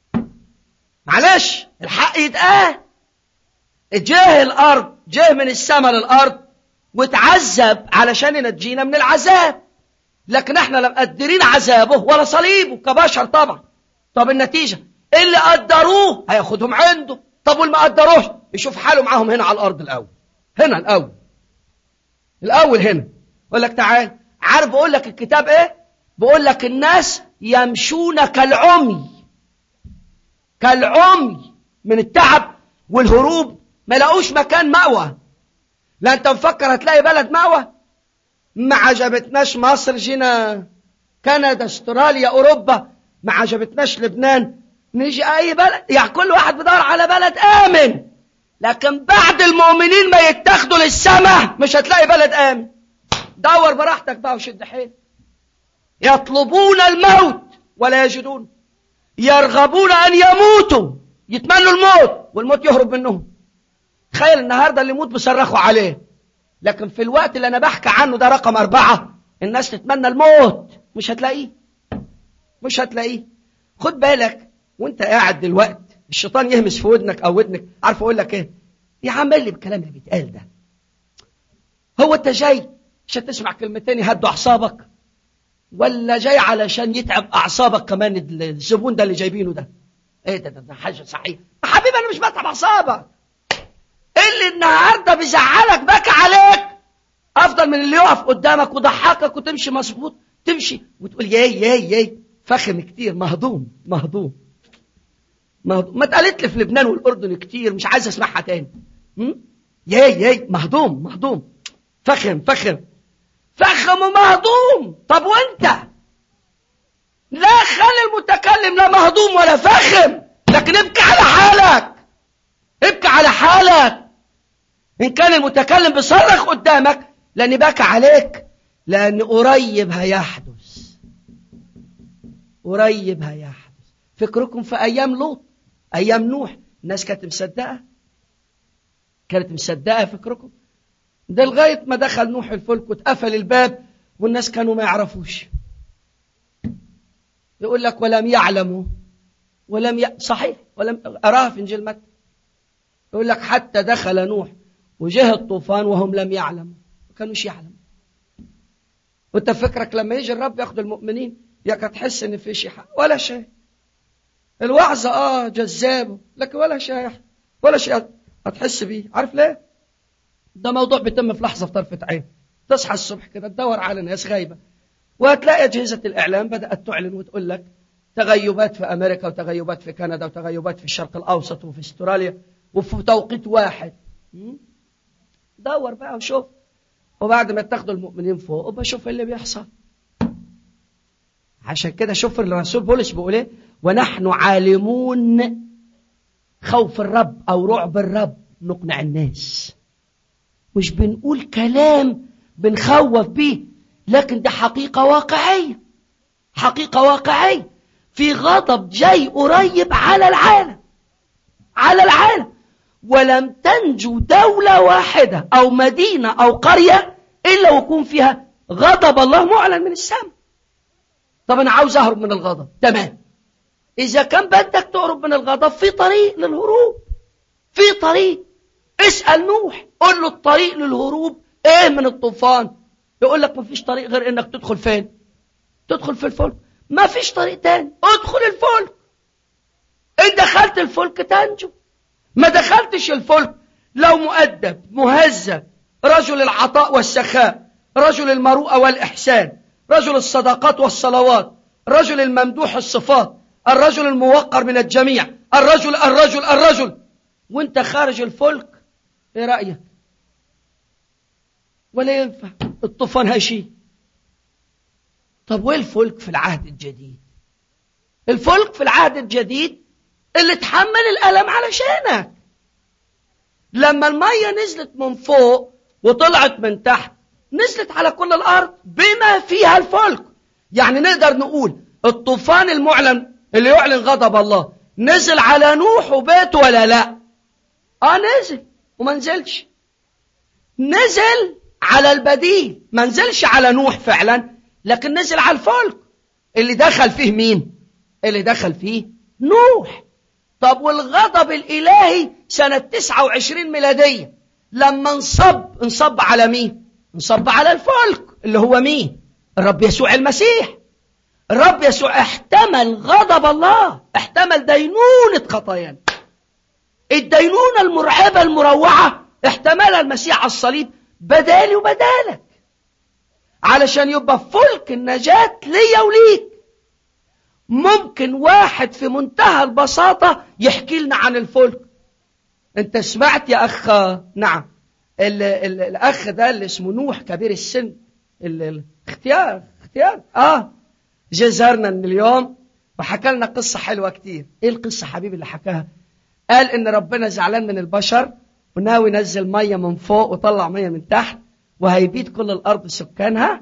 معلش، الحق يتقال. جه الأرض، جه من السماء للأرض وتعذب علشان ينجينا من العذاب، لكن احنا لا مقدرين عذابه ولا صليبه كبشر طبعا. طب النتيجة اللي قدروه هياخدهم عنده. طب واللي ما قدروش يشوف حاله معاهم هنا على الأرض الأول. هنا الأول هنا. يقول لك تعال، عارف بقول لك الكتاب ايه؟ بقول لك الناس يمشون كالعمي من التعب والهروب، ما لقوش مكان مأوى. لا انت مفكر هتلاقي بلد مأوى؟ ما عجبتناش مصر، جينا كندا، استراليا، اوروبا. ما عجبتناش لبنان، نيجي اي بلد. يعني كل واحد بيدور على بلد امن، لكن بعد المؤمنين ما يتاخدوا للسماء مش هتلاقي بلد امن. دور براحتك بقى وشد حيل. يطلبون الموت ولا يجدون، يرغبون ان يموتوا، يتمنوا الموت والموت يهرب منهم. تخيل النهارده اللي يموت بيصرخوا عليه، لكن في الوقت اللي انا بحكي عنه ده رقم 4 الناس تتمنى الموت، مش هتلاقيه. خد بالك وانت قاعد دلوقتي الشيطان يهمس في ودنك او ودنك. عارف اقول لك ايه؟ يا عم اللي بالكلام اللي بيتقال ده، هو انت جاي عشان تسمع كلمتين يهدوا اعصابك، ولا جاي علشان يتعب اعصابك كمان الزبون ده اللي جايبينه ده؟ ايه ده حاجه صحيح يا حبيبي، انا مش بتعب اعصابك. اللي النهارده بيزعلك بكى عليك افضل من اللي يقف قدامك وضحكك وتمشي مظبوط، تمشي وتقول ياي فخم كتير، مهضوم. ما اتقالت لي في لبنان والاردن كتير، مش عايز اسمعها تاني. ياي مهضوم فخم ومهضوم. طب وانت؟ لا خلي المتكلم لا مهضوم ولا فخم، لكن ابكي على حالك. ان كان المتكلم بيصرخ قدامك لاني بكى عليك، لان قريب هيحدث. فكركم في ايام لوط، ايام نوح، الناس كانت مصدقه فكركم ده لغايه ما دخل نوح الفلك واتقفل الباب والناس كانوا ما يعرفوش. يقول لك ولم يعلموا صحيح، ولم أراها في إنجيل متى. يقول لك حتى دخل نوح وجه الطوفان وهم لم يعلموا، ما كانوش يعلموا. وانت فكرك لما يجي الرب ياخد المؤمنين ياك هتحس ان في شيء ولا شيء. الوعظ جذاب، لكن ولا شيء هتحس بيه. عارف ليه؟ ده موضوع بيتم في لحظه، في طرفه عين. تصحى الصبح كده تدور على ناس غايبه، وهتلاقي أجهزة الإعلام بدأت تعلن وتقول لك تغيبات في أمريكا وتغيبات في كندا وتغيبات في الشرق الأوسط وفي استراليا وفي توقيت واحد. دور بقى وشوف، وبعد ما تاخدوا المؤمنين فوق وبشوف اللي بيحصل. عشان كده شوف الرسول بولس بيقول ايه: ونحن عالمون خوف الرب او رعب الرب نقنع الناس. مش بنقول كلام بنخوف بيه، لكن ده حقيقة واقعية، حقيقة واقعية. في غضب جاي قريب على العالم، على العالم، ولم تنجو دولة واحدة أو مدينة أو قرية إلا ويكون فيها غضب الله معلن من السماء. طب أنا عاوز أهرب من الغضب، تمام. إذا كان بدك تهرب من الغضب، في طريق للهروب، في طريق. اسأل نوح، قل له الطريق للهروب إيه من الطوفان؟ يقول لك ما فيش طريق غير إنك تدخل فين؟ تدخل في الفلك. ما فيش طريق تاني، ادخل الفلك. إن دخلت الفلك تنجو، ما دخلتش الفلك لو مؤدب مهذب، رجل العطاء والسخاء، رجل المروءة والإحسان، رجل الصداقات والصلوات، رجل الممدوح الصفات، الرجل الموقر من الجميع، الرجل، وانت خارج الفلك، ايه رأيك؟ ولا ينفع، الطوفان هشي. طب وين الفلك في العهد الجديد؟ الفلك في العهد الجديد اللي تحمل الألم علشانك. لما المية نزلت من فوق وطلعت من تحت، نزلت على كل الأرض بما فيها الفلك. يعني نقدر نقول الطوفان المعلن اللي يعلن غضب الله نزل على نوح وبيته ولا لا؟ نزل وما نزلش. نزل على البديل، ما نزلش على نوح فعلا، لكن نزل على الفلك اللي دخل فيه مين؟ اللي دخل فيه نوح. طب والغضب الإلهي سنة 29 ميلادية لما انصب على مين؟ انصب على الفلك اللي هو مين؟ الرب يسوع المسيح. الرب يسوع احتمل غضب الله، احتمل دينونة خطايانا، الدينونة المرعبة المروعة احتملها المسيح على الصليب بدالي وبدالك، علشان يبقى فلك النجاة ليا وليك. ممكن واحد في منتهى البساطة يحكي لنا عن الفلك. انت سمعت يا أخ؟ نعم، الأخ ده اللي اسمه نوح كبير السن، الاختيار جه زارنا من اليوم وحكى لنا قصة حلوة كتير. ايه القصة حبيبي اللي حكاها؟ قال ان ربنا زعلان من البشر وناوي ينزل مية من فوق وطلع مية من تحت وهيبيد كل الأرض سكانها.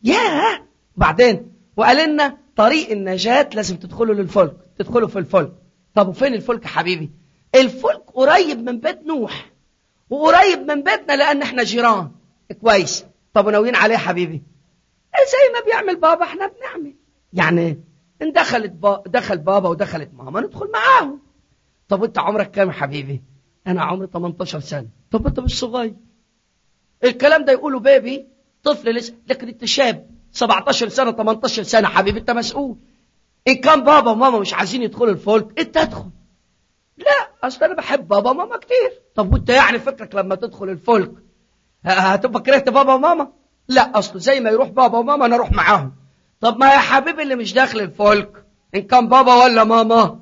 بعدين وقال لنا طريق النجاة لازم تدخلوا للفلك، تدخلوا في الفلك. طب وفين الفلك يا حبيبي؟ الفلك قريب من بيت نوح وقريب من بيتنا لأن احنا جيران. كويس. طب وناويين عليه حبيبي؟ زي ما بيعمل بابا احنا بنعمل. يعني ان دخل بابا ودخلت ماما ندخل معاهم. طب وانت عمرك كام يا حبيبي؟ انا عمري 18 سنة. طب انت مش صغير. الكلام ده يقوله بيبي، طفل لسه، لكن انت شاب 17 سنة 18 سنة حبيبي، انت مسؤول. ان كان بابا وماما مش عايزين يدخلوا الفلك انت ادخل. لا اصل انا بحب بابا وماما كتير. طب وانت يعني فكرك لما تدخل الفلك هتبقى كرهت بابا وماما؟ لا، اصل زي ما يروح بابا وماما انا اروح معاهم. طب ما يا حبيبي اللي مش داخل الفلك ان كان بابا ولا ماما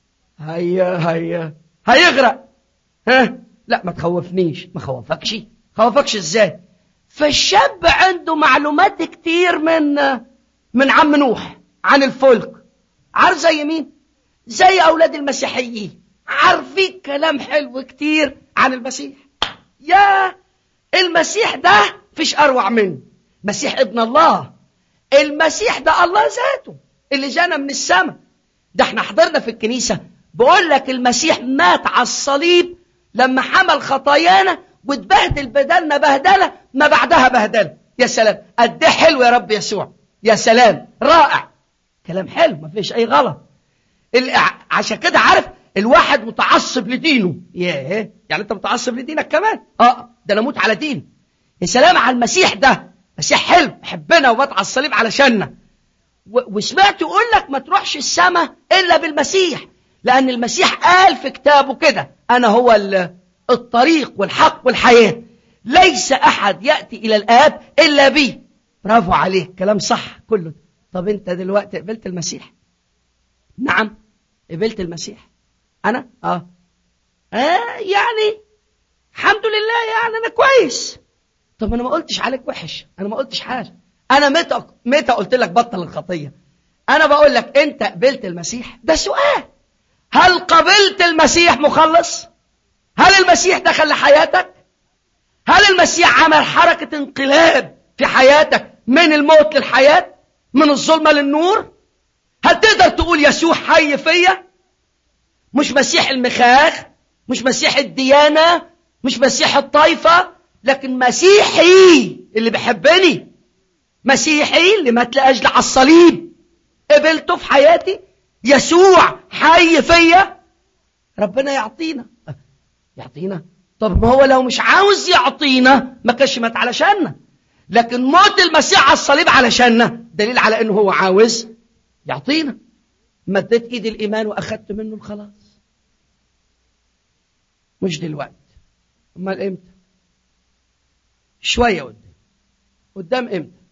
هيغرق. لا ما تخوفنيش. ما خوفكش ازاي؟ فالشاب عنده معلومات كتير من عم نوح عن الفلك. عارف زي مين؟ زي اولاد المسيحيين عارفين كلام حلو كتير عن المسيح. يا المسيح ده فيش اروع منه. مسيح ابن الله. المسيح ده الله ذاته اللي جانا من السماء. ده احنا حضرنا في الكنيسة بقول لك المسيح مات على الصليب لما حمل خطايانا واتبهدل بدلنا بهدلة ما بعدها بهدلة. يا سلام قد ايه حلو يا رب يسوع. يا سلام رائع. كلام حلو ما فيش اي غلط. عشان كده عارف الواحد متعصب لدينه. يعني انت متعصب لدينك كمان؟ ده انا اموت على دين. يا سلام على المسيح ده. مسيح حلو حبنا ومات على الصليب علشاننا. وسمعت يقول لك ما تروحش السماء الا بالمسيح، لان المسيح قال في كتابه كده انا هو الطريق والحق والحياة، ليس احد يأتي الى الآب الا بي. برافو عليك، كلام صح كله. طب انت دلوقتي قبلت المسيح؟ نعم قبلت المسيح. انا يعني الحمد لله، يعني انا كويس. طب انا ما قلتش عليك وحش، انا ما قلتش حاجه. انا متى قلت لك بطل الخطيه؟ أنا بقول لك أنت قبلت المسيح؟ ده سؤال. هل قبلت المسيح مخلص؟ هل المسيح دخل لحياتك؟ هل المسيح عمل حركة انقلاب في حياتك من الموت للحياة، من الظلمة للنور؟ هل تقدر تقول يسوع حي فيا؟ مش مسيح المخاخ، مش مسيح الديانة، مش مسيح الطائفة، لكن مسيحي اللي بيحبني، مسيحي اللي مات لأجل على الصليب، قبلته في حياتي. يسوع حي فيا. ربنا يعطينا. طب ما هو لو مش عاوز يعطينا ما كانش مات علشاننا، لكن موت المسيح على الصليب علشاننا دليل على انه هو عاوز يعطينا. مديت ايدي الايمان واخدت منه الخلاص. مش دلوقتي، امال امتى؟ شويه قدام امتى؟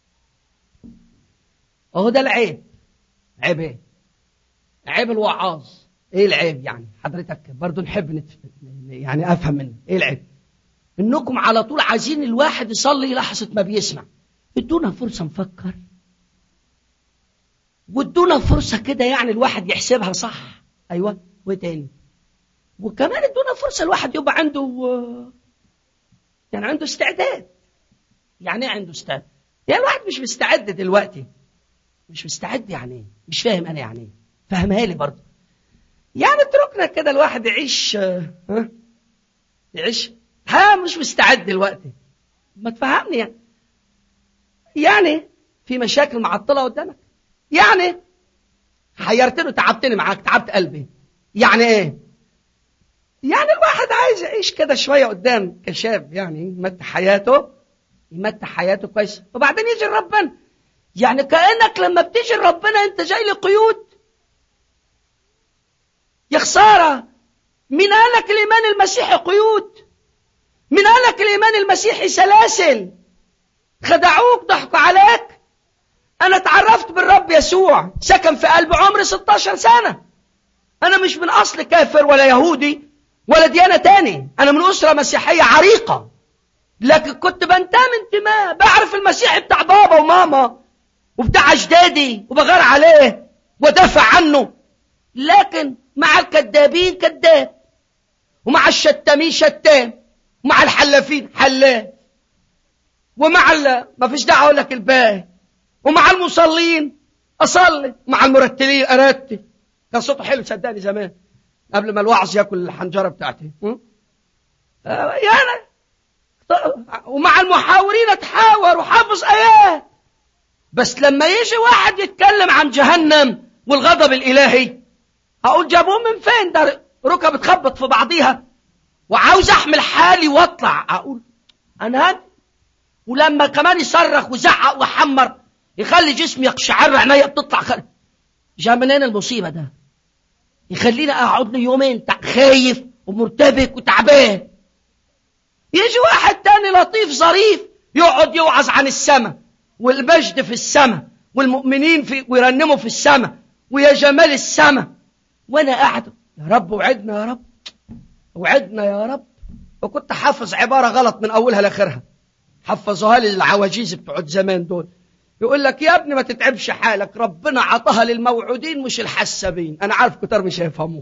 اهو ده العيب. عيب ايه؟ عيب الوعاظ. ايه العيب يعني؟ حضرتك برضو نحب يعني افهم منه ايه العيب. انكم على طول عايزين الواحد يصلي لحظه ما بيسمع. ادونا فرصه نفكر، وادونا فرصه كده يعني الواحد يحسبها صح. ايوه، وتاني وكمان ادونا فرصه الواحد يبقى عنده يعني عنده استعداد. يعني ايه عنده استعداد؟ يعني الواحد مش مستعد دلوقتي. مش مستعد يعني ايه؟ مش فاهم انا يعني ايه. فهمها لي برضه. يعني اتركنا كده الواحد يعيش يعيش مش مستعد دلوقتي. ما تفهمني يعني في مشاكل معطله قدامك، يعني حيرتني وتعبتني معاك، تعبت قلبي. يعني ايه؟ يعني الواحد عايز يعيش كده شويه قدام كشاب، يعني يمتع حياته كويس، وبعدين يجي ربنا. يعني كأنك لما بتيجي ربنا انت جاي لقيود. يا خساره، مين قالك الايمان المسيحي قيود؟ مين قالك الايمان المسيحي سلاسل؟ خدعوك، ضحكوا عليك. انا اتعرفت بالرب يسوع، سكن في قلبي عمري 16 سنه. انا مش من اصل كافر ولا يهودي ولا ديانه تاني، انا من اسره مسيحيه عريقه، لكن كنت بنتمي انتماء، بعرف المسيحي بتاع بابا وماما وبتاع اجدادي وبغار عليه ودافع عنه. لكن مع الكذابين كذاب، ومع الشتامين شتام، ومع الحلافين حلاف، ومع ما فيش داعي اقول لك الباقي، ومع المصلين اصلي، مع المرتلين ارتل. كان صوته حلو صدقني زمان قبل ما الوعظ ياكل الحنجره بتاعتي. يعني ومع المحاورين اتحاور وحافظ ايات. بس لما يجي واحد يتكلم عن جهنم والغضب الالهي اقول جابوه من فين؟ ده ركب بتخبط في بعضيها وعاوز احمل حالي واطلع. اقول انا هدي. ولما كمان يصرخ وزعق وحمر يخلي جسمي يقشعر، عينيا بتطلع جا منين المصيبه ده؟ يخليني اقعد لي يومين خايف ومرتبك وتعبان. يجي واحد تاني لطيف ظريف يقعد يوعظ عن السماء والمجد في السماء والمؤمنين ويرنموا في السماء ويا جمال السماء، وانا قاعد يا رب وعدنا، يا رب وعدنا يا رب. وكنت حافظ عباره غلط من اولها لاخرها، حفظوها لي العواجيز بتوع زمان دول. يقول لك يا ابني ما تتعبش حالك، ربنا عطاها للموعودين مش الحسابين. انا عارف كتار مش هيفهموها،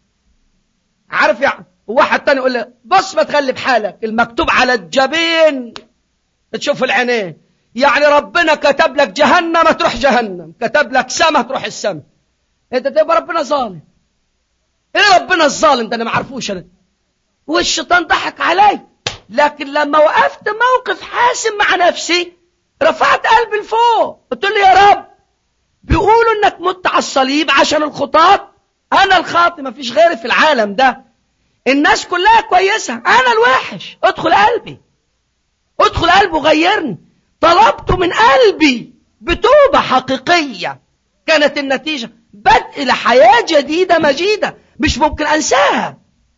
عارف يعني. وواحد تاني يقول لي بص ما تغلب حالك، المكتوب على الجبين تشوف العينين. يعني ربنا كتب لك جهنم تروح جهنم، كتب لك سما تروح السما. انت تبقى ربنا ظالم. ايه ربنا الظالم ده؟ انا ما عرفوش انا. والشيطان ضحك علي. لكن لما وقفت موقف حاسم مع نفسي رفعت قلبي لفوق، قلت له يا رب بيقولوا انك مت على الصليب عشان الخطاة، انا الخاطئ ما فيش غيري في العالم ده، الناس كلها كويسة، انا الوحش. ادخل قلبي، ادخل قلبي وغيرني. طلبته من قلبي بتوبة حقيقية، كانت النتيجة بدء لحياة جديدة مجيدة مش ممكن انساها.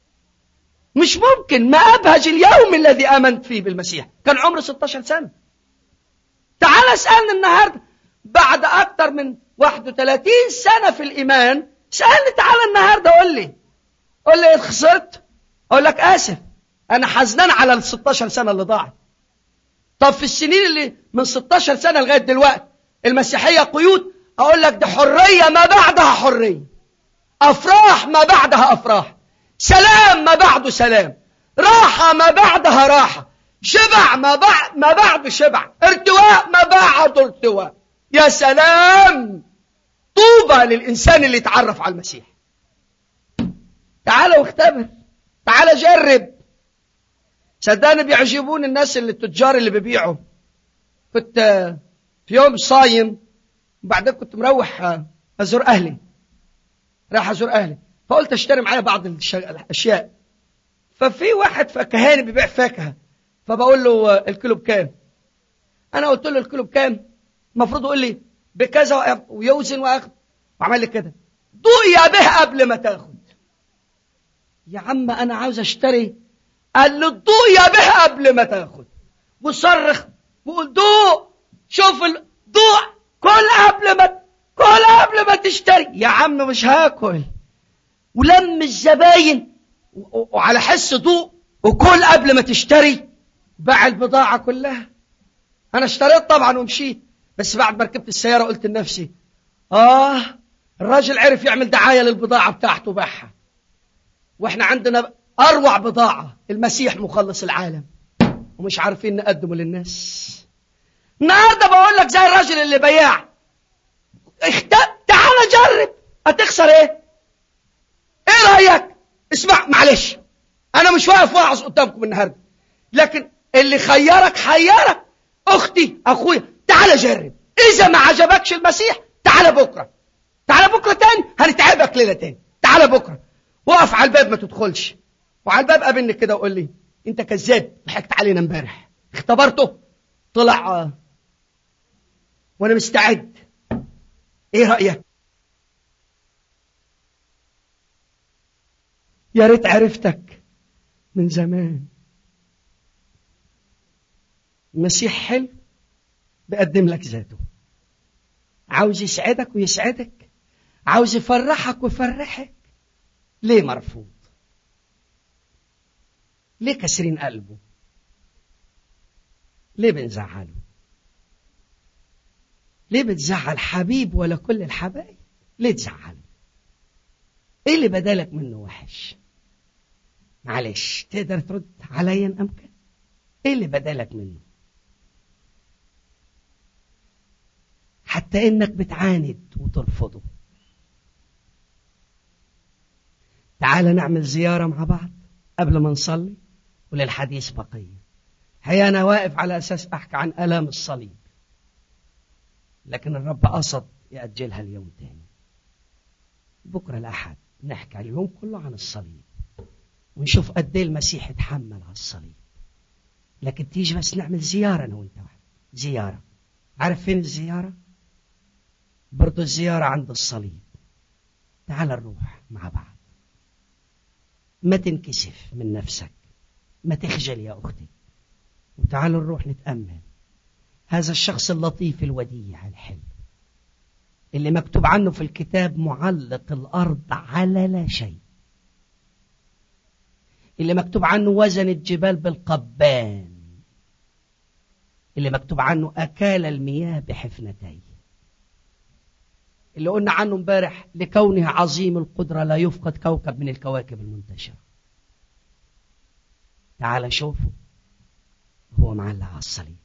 مش ممكن. ما ابهج اليوم الذي امنت فيه بالمسيح. كان عمري 16 سنة. تعال اسألني النهاردة بعد اكتر من 31 سنة في الايمان، سألني تعال النهاردة قول لي خسرت؟ اقول لك اسف، انا حزنان على ال 16 سنة اللي ضاعت. طب في السنين اللي من 16 سنة لغاية دلوقتي المسيحية قيود، أقول لك دي حرية ما بعدها حرية، أفراح ما بعدها أفراح، سلام ما بعده سلام، راحة ما بعدها راحة، شبع ما بعده شبع، ارتواء ما بعده ارتواء. يا سلام، طوبى للإنسان اللي يتعرف على المسيح. تعال واختبر، تعال جرب. صدقني بيعجبون الناس اللي التجار اللي بيبيعوا. كنت في يوم صايم وبعدين كنت مروح أزور أهلي، راح أزور أهلي، فقلت أشتري معايا بعض الأشياء. ففي واحد فكهاني بيبيع فاكهة، فبقول له الكيلو بكام؟ أنا قلت له الكيلو بكام؟ المفروض يقول لي بكذا ويوزن وأخذ، وعمل لي كده، دوق يا به قبل ما تاخد. يا عم أنا عاوز أشتري. قال له دوق يا به قبل ما تاخد، وصرخ وقول دوق، شوف دوق، كل قبل ما تشتري. يا عم مش هاكل. ولم الزباين وعلى حس دوق وكل قبل ما تشتري، باع البضاعة كلها. أنا اشتريت طبعا ومشيت، بس بعد ما ركبت السيارة قلت لنفسي الراجل عرف يعمل دعاية للبضاعة بتاعته باعها، واحنا عندنا أروع بضاعة، المسيح مخلص العالم، ومش عارفين نقدمه للناس. النهارده بقول لك زي الراجل اللي بياع، تعال جرب، هتخسر ايه؟ ايه رأيك؟ اسمع معلش، انا مش واقف واعظ قدامكم النهارده، لكن اللي خيرك اختي اخويا، تعال جرب. اذا ما عجبكش المسيح تعال بكره تاني، هنتعبك ليله تاني. تعال بكره، وقف على الباب ما تدخلش، وعلى الباب قابلني كده وقول لي انت كذاب، ضحكت علينا امبارح، اختبرته طلع وانا مستعد، ايه رأيك؟ يا ريت عرفتك من زمان. المسيح حلو، بيقدم لك ذاته، عاوز يسعدك ويسعدك، عاوز يفرحك ويفرحك. ليه مرفوض؟ ليه كسرين قلبه؟ ليه بنزعله؟ ليه بتزعل حبيب ولا كل الحبايب؟ ليه تزعله؟ ايه اللي بدالك منه وحش؟ معلش تقدر ترد عليا ان امكن؟ ايه اللي بدالك منه حتى انك بتعاند وترفضه؟ تعال نعمل زيارة مع بعض قبل ما نصلي وللحديث بقية. هي أنا واقف على أساس أحكي عن ألام الصليب، لكن الرب قصد يأجلها اليوم تاني. بكرة الأحد نحكي اليوم كله عن الصليب، ونشوف قد ايه المسيح اتحمل على الصليب. لكن تيجي بس نعمل زيارة أنا وأنت واحد، زيارة. عارف فين الزيارة؟ برضو الزيارة عند الصليب. تعال نروح مع بعض، ما تنكسف من نفسك، ما تخجل يا أختي، وتعالوا نروح نتأمل هذا الشخص اللطيف الوديع الحلو اللي مكتوب عنه في الكتاب معلق الأرض على لا شيء، اللي مكتوب عنه وزن الجبال بالقبان، اللي مكتوب عنه أكال المياه بحفنتيه، اللي قلنا عنه امبارح لكونه عظيم القدرة لا يفقد كوكب من الكواكب المنتشرة. تعال شوفه هو معلق على الصليب،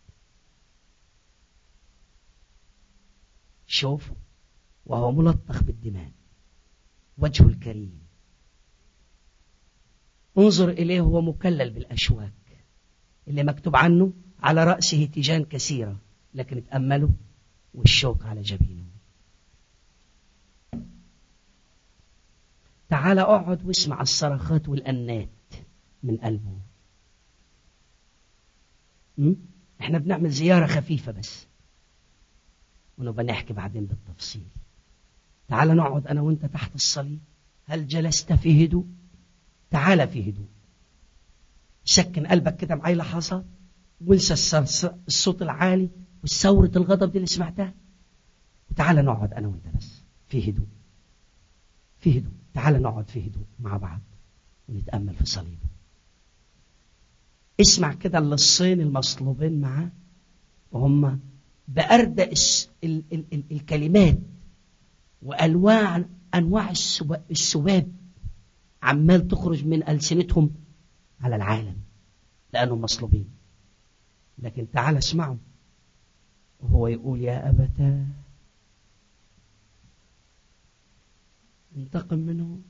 شوفه وهو ملطخ بالدماء، وجهه الكريم، انظر إليه وهو مكلل بالأشواك، اللي مكتوب عنه على رأسه تيجان كثيرة لكن اتأملوا والشوك على جبينه. تعال اقعد واسمع الصرخات والأنات من قلبه. احنا بنعمل زيارة خفيفة بس، ونبقى نحكي بعدين بالتفصيل. تعال نقعد أنا وانت تحت الصليب. هل جلست في هدوء؟ تعال في هدوء، سكن قلبك كده معي لحظات، وانسى الصوت العالي والثورة الغضب دي اللي سمعتها، وتعال نقعد أنا وانت بس في هدوء، في هدوء. تعال نقعد في هدوء مع بعض ونتأمل في صليبه. اسمع كده اللصين المصلوبين معاه وهم بأردى الكلمات وأنواع السباب عمال تخرج من ألسنتهم على العالم لأنهم مصلوبين. لكن تعال اسمعوا وهو يقول يا أبتاه انتقم منه.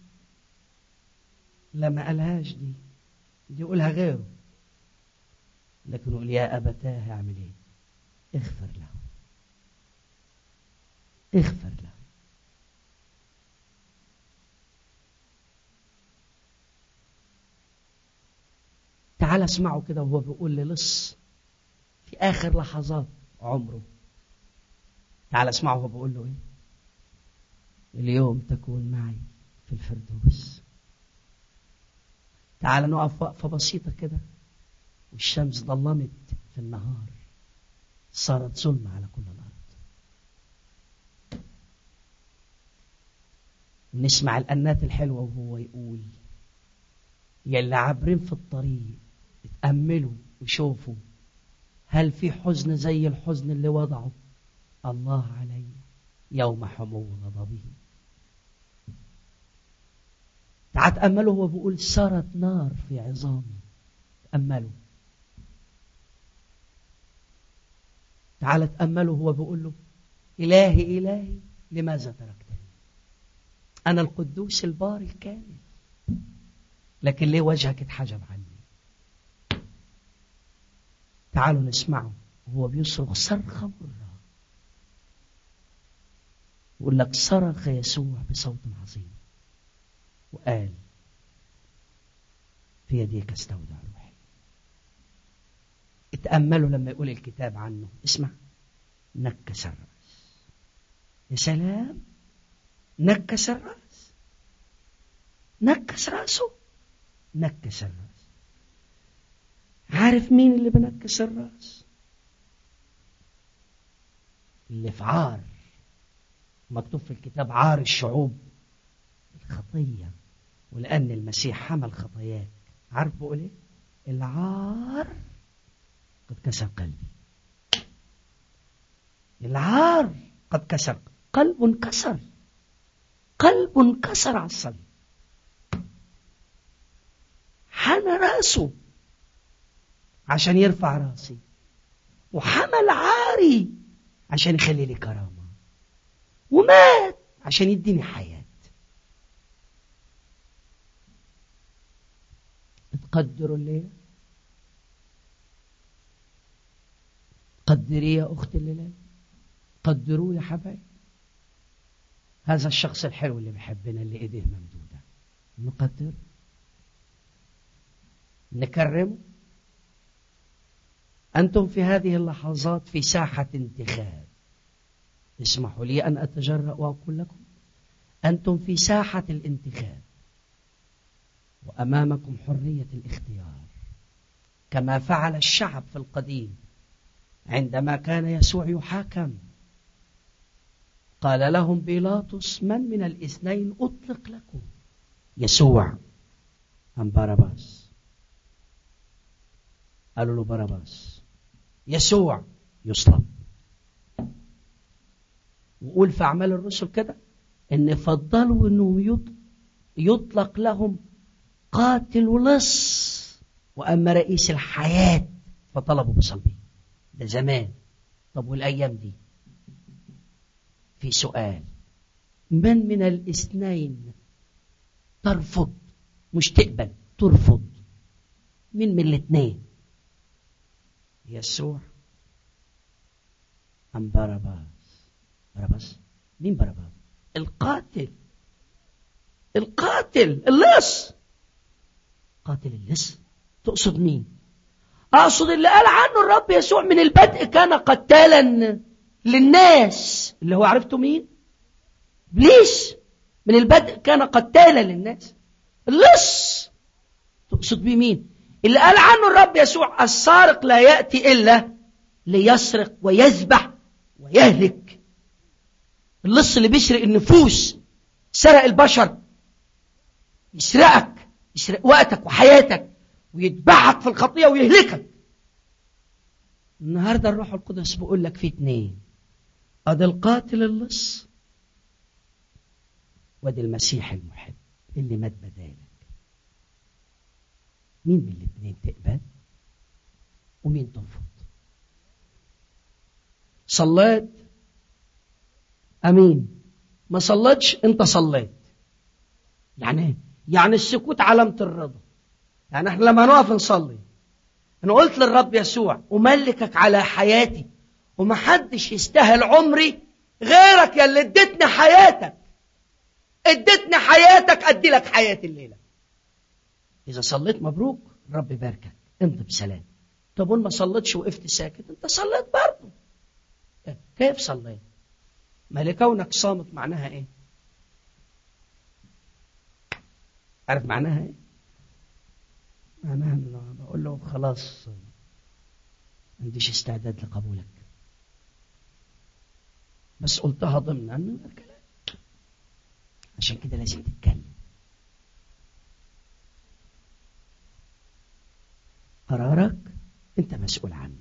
لما قالهاش دي يقولها غيره، لكن يقول يا أبتاه اعمل ايه؟ اغفر له، اغفر له. تعال اسمعوا كده وهو بيقول للص في آخر لحظات عمره. تعال اسمعوا وهو بيقول له ايه؟ اليوم تكون معي في الفردوس. تعال نقف وقفة بسيطة كده، والشمس ظلمت في النهار، صارت ظلمة على كل الأرض. نسمع الأنات الحلوة وهو يقول يلي عابرين في الطريق اتأملوا وشوفوا هل في حزن زي الحزن اللي وضعه الله علي يوم حمو غضبه. تعال تأملوا هو بيقول صارت نار في عظامي. تأملوا. تعال تأملوا هو بيقول له إلهي إلهي لماذا تركتني؟ أنا القدوس البار الكامل، لكن ليه وجهك اتحجب عني؟ تعالوا نسمعه وهو بيصرخ صرخة مرة. يقول لك صرخ يسوع بصوت عظيم وقال في يديك استودع روحي. اتأملوا لما يقول الكتاب عنه، اسمع، نكس الرأس. يا سلام، نكس الرأس، نكس رأسه، نكس الرأس. عارف مين اللي بنكس الرأس؟ اللي في عار، مكتوب في الكتاب عار الشعوب الخطية، ولأن المسيح حمل خطاياك. عارف بقول ايه؟ العار قد كسر قلبي. العار قد كسر قلب، انكسر قلب، انكسر على الصليب. حنى رأسه عشان يرفع راسي، وحمل عاري عشان يخلي لي كرامة، ومات عشان يديني حياة. تقدروا الليلة؟ قدري يا أختي الليلة، قدروه يا حبايب. هذا الشخص الحلو اللي بيحبنا، اللي ايديه ممدودة، نقدر، نكرمه. أنتم في هذه اللحظات في ساحة انتخاب. اسمحوا لي أن أتجرأ وأقول لكم أنتم في ساحة الانتخاب، وأمامكم حرية الاختيار، كما فعل الشعب في القديم عندما كان يسوع يحاكم. قال لهم بيلاطس من الاثنين أطلق لكم، يسوع أم باراباس؟ قالوا له باراباس. يسوع يصلب. وقول في أعمال الرسل كده إن فضلوا إنه يطلق لهم قاتل ولص، وأما رئيس الحياة فطلبوا بصلبه. ده زمان. طب والأيام دي في سؤال، من الاثنين ترفض؟ مش تقبل، ترفض. من الاثنين؟ يسوع أم باراباس؟ باراباس؟ مين باراباس؟ القاتل، القاتل اللص. قاتل اللص تقصد مين؟ أقصد اللي قال عنه الرب يسوع من البدء كان قتالا للناس، اللي هو عرفتوا مين؟ إبليس. من البدء كان قتالا للناس. اللص تقصد بيه مين؟ اللي قال عنه الرب يسوع السارق لا يأتي إلا ليسرق ويذبح ويهلك. اللص اللي بيسرق النفوس، سرق البشر، يسرقك، يسرق وقتك وحياتك، ويتبعك في الخطية ويهلكك. النهاردة الروح القدس بيقول لك في اتنين، ادي القاتل اللص، وادي المسيح المحب اللي مات بدالك. مين من الاثنين تقبل ومين ترفض؟ صليت امين، ما صليتش انت صليت. يعني ايه؟ يعني السكوت علامة الرضا. يعني احنا لما نقف نصلي انا قلت للرب يسوع أملكك على حياتي ومحدش يستاهل عمري غيرك يا اللي اديتني حياتك، اديتني حياتك ادي لك حياتي الليلة. إذا صليت مبروك، الرب يباركك، امضي بسلام. طب ما صليتش وقفت ساكت، انت صليت برضه. كيف صليت؟ ما لكونك صامت معناها ايه؟ عارف معناها ايه؟ معناها انه بقول له خلاص ما عنديش استعداد لقبولك، بس قلتها ضمنا الكلام. عشان كده لازم تتكلم. قرارك انت مسؤول عنه،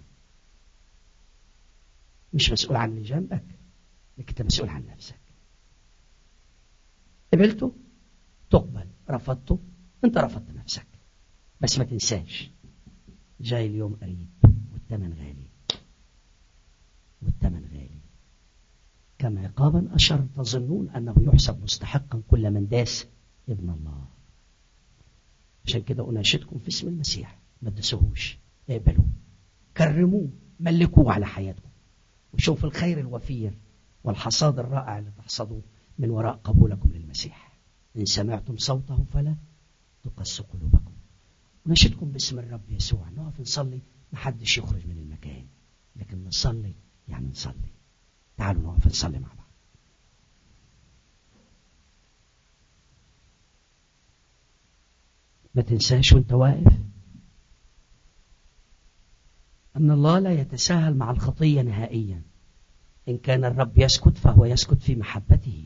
مش مسؤول عن اللي جنبك، لكن انت مسؤول عن نفسك. قبلته تقبل، رفضته انت رفضت نفسك. بس ما تنساش جاي اليوم قريب والثمن غالي، والثمن غالي. كما عقابا أشر تظنون أنه يحسب مستحقا كل من داس ابن الله. عشان كده أناشدكم في اسم المسيح ما تدسوهوش، اقبلوه، كرموه، ملكوه على حياتكم، وشوف الخير الوفير والحصاد الرائع اللي تحصدوه من وراء قبولكم للمسيح. إن سمعتم صوته فلا تقسوا قلوبكم. ونشدكم باسم الرب يسوع نقف نصلي، محدش يخرج من المكان، لكن نصلي يعني نصلي. تعالوا نقف نصلي مع بعض. ما تنساش وانت واقف أن الله لا يتساهل مع الخطية نهائيا. إن كان الرب يسكت فهو يسكت في محبته.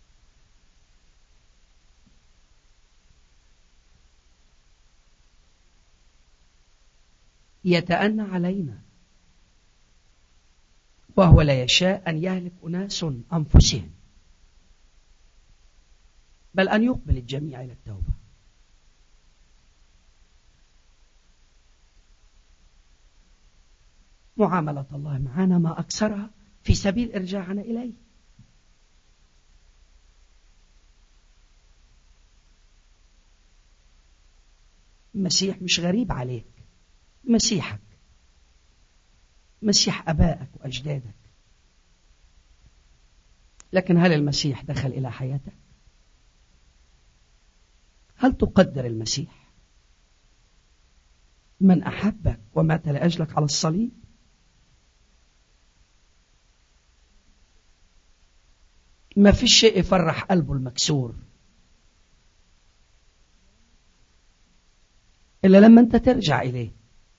يتأنى علينا وهو لا يشاء أن يهلك أناس أنفسهم، بل أن يقبل الجميع إلى التوبة. معاملة الله معنا ما أكثرها في سبيل إرجاعنا إليه. المسيح مش غريب عليك، مسيحك، مسيح أبائك وأجدادك. لكن هل المسيح دخل إلى حياتك؟ هل تقدر المسيح من أحبك ومات لأجلك على الصليب؟ ما فيش شيء يفرح قلبه المكسور إلا لما أنت ترجع إليه.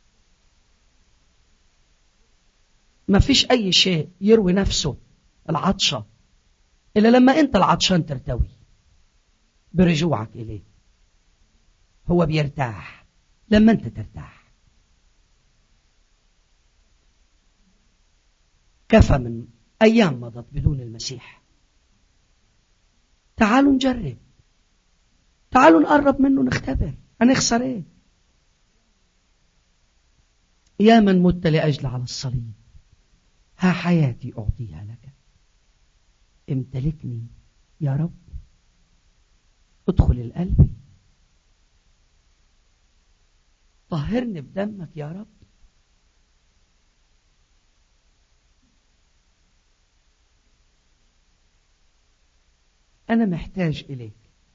ما فيش أي شيء يروي نفسه العطشة إلا لما أنت العطشان ترتوي برجوعك إليه. هو بيرتاح لما أنت ترتاح. كفى من أيام مضت بدون المسيح. تعالوا نجرب، تعالوا نقرب منه نختبر، هنخسر ايه؟ يا من مت لأجل على الصليب، ها حياتي أعطيها لك، امتلكني يا رب، ادخل القلب، طهرني بدمك يا رب. أنا محتاج إليك.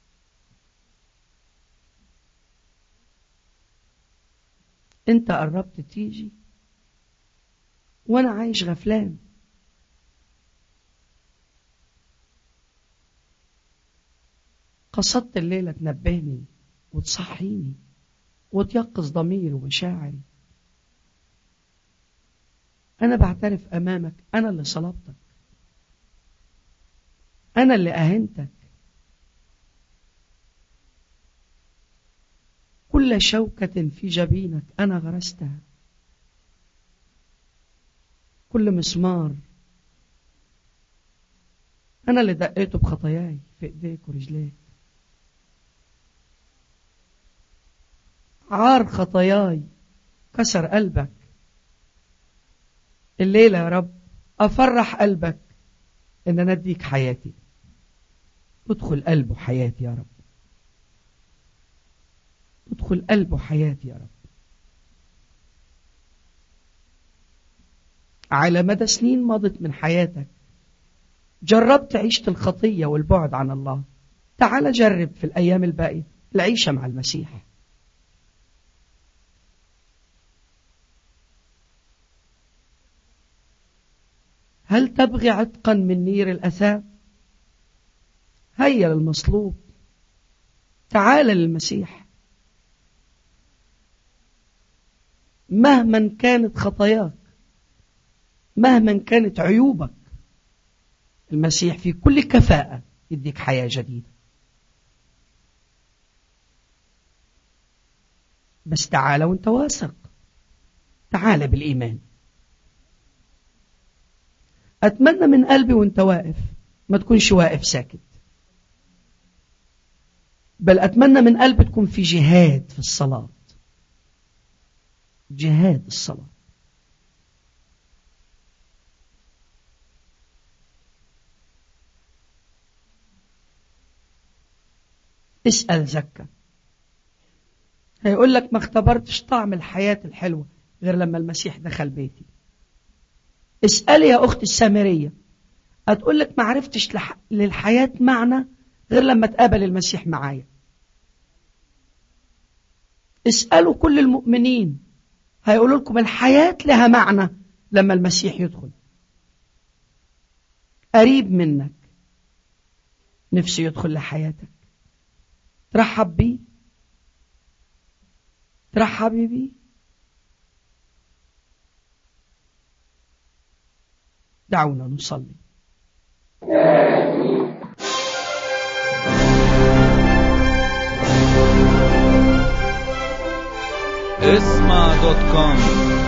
أنت قربت تيجي وأنا عايش غفلان. قصدت الليلة تنبهني وتصحيني وتيقظ ضميري ومشاعري. أنا بعترف أمامك أنا اللي صلبتك، أنا اللي أهنتك. كل شوكة في جبينك أنا غرستها، كل مسمار أنا اللي دقيته بخطاياي في إيديك ورجليك. عار خطاياي كسر قلبك. الليلة يا رب أفرح قلبك إن أنا أديك حياتي. ادخل قلبه حياتي يا رب. ادخل قلبه حياتي يا رب. على مدى سنين مضت من حياتك جربت عيشة الخطية والبعد عن الله. تعال جرب في الأيام الباقية العيشة مع المسيح. هل تبغي عتقا من نير الأثام؟ هيا للمصلوب. تعال للمسيح. مهما كانت خطاياك، مهما كانت عيوبك، المسيح في كل كفاءة يديك حياة جديدة. بس تعال وانت واثق، تعال بالإيمان. أتمنى من قلبي وانت واقف ما تكونش واقف ساكت، بل أتمنى من قلبي تكون في جهاد في الصلاة. جهاد الصلاة. اسأل زكا، هيقول لك ما اختبرتش طعم الحياة الحلوة غير لما المسيح دخل بيتي. اسألي يا أخت السامرية، هتقول لك ما عرفتش للحياة معنى غير لما تقابل المسيح معايا. اسألوا كل المؤمنين، هيقولوا لكم الحياة لها معنى لما المسيح يدخل. قريب منك نفسه يدخل لحياتك، ترحب بيه، ترحبي بيه. دعونا نصلي.
اسمع.com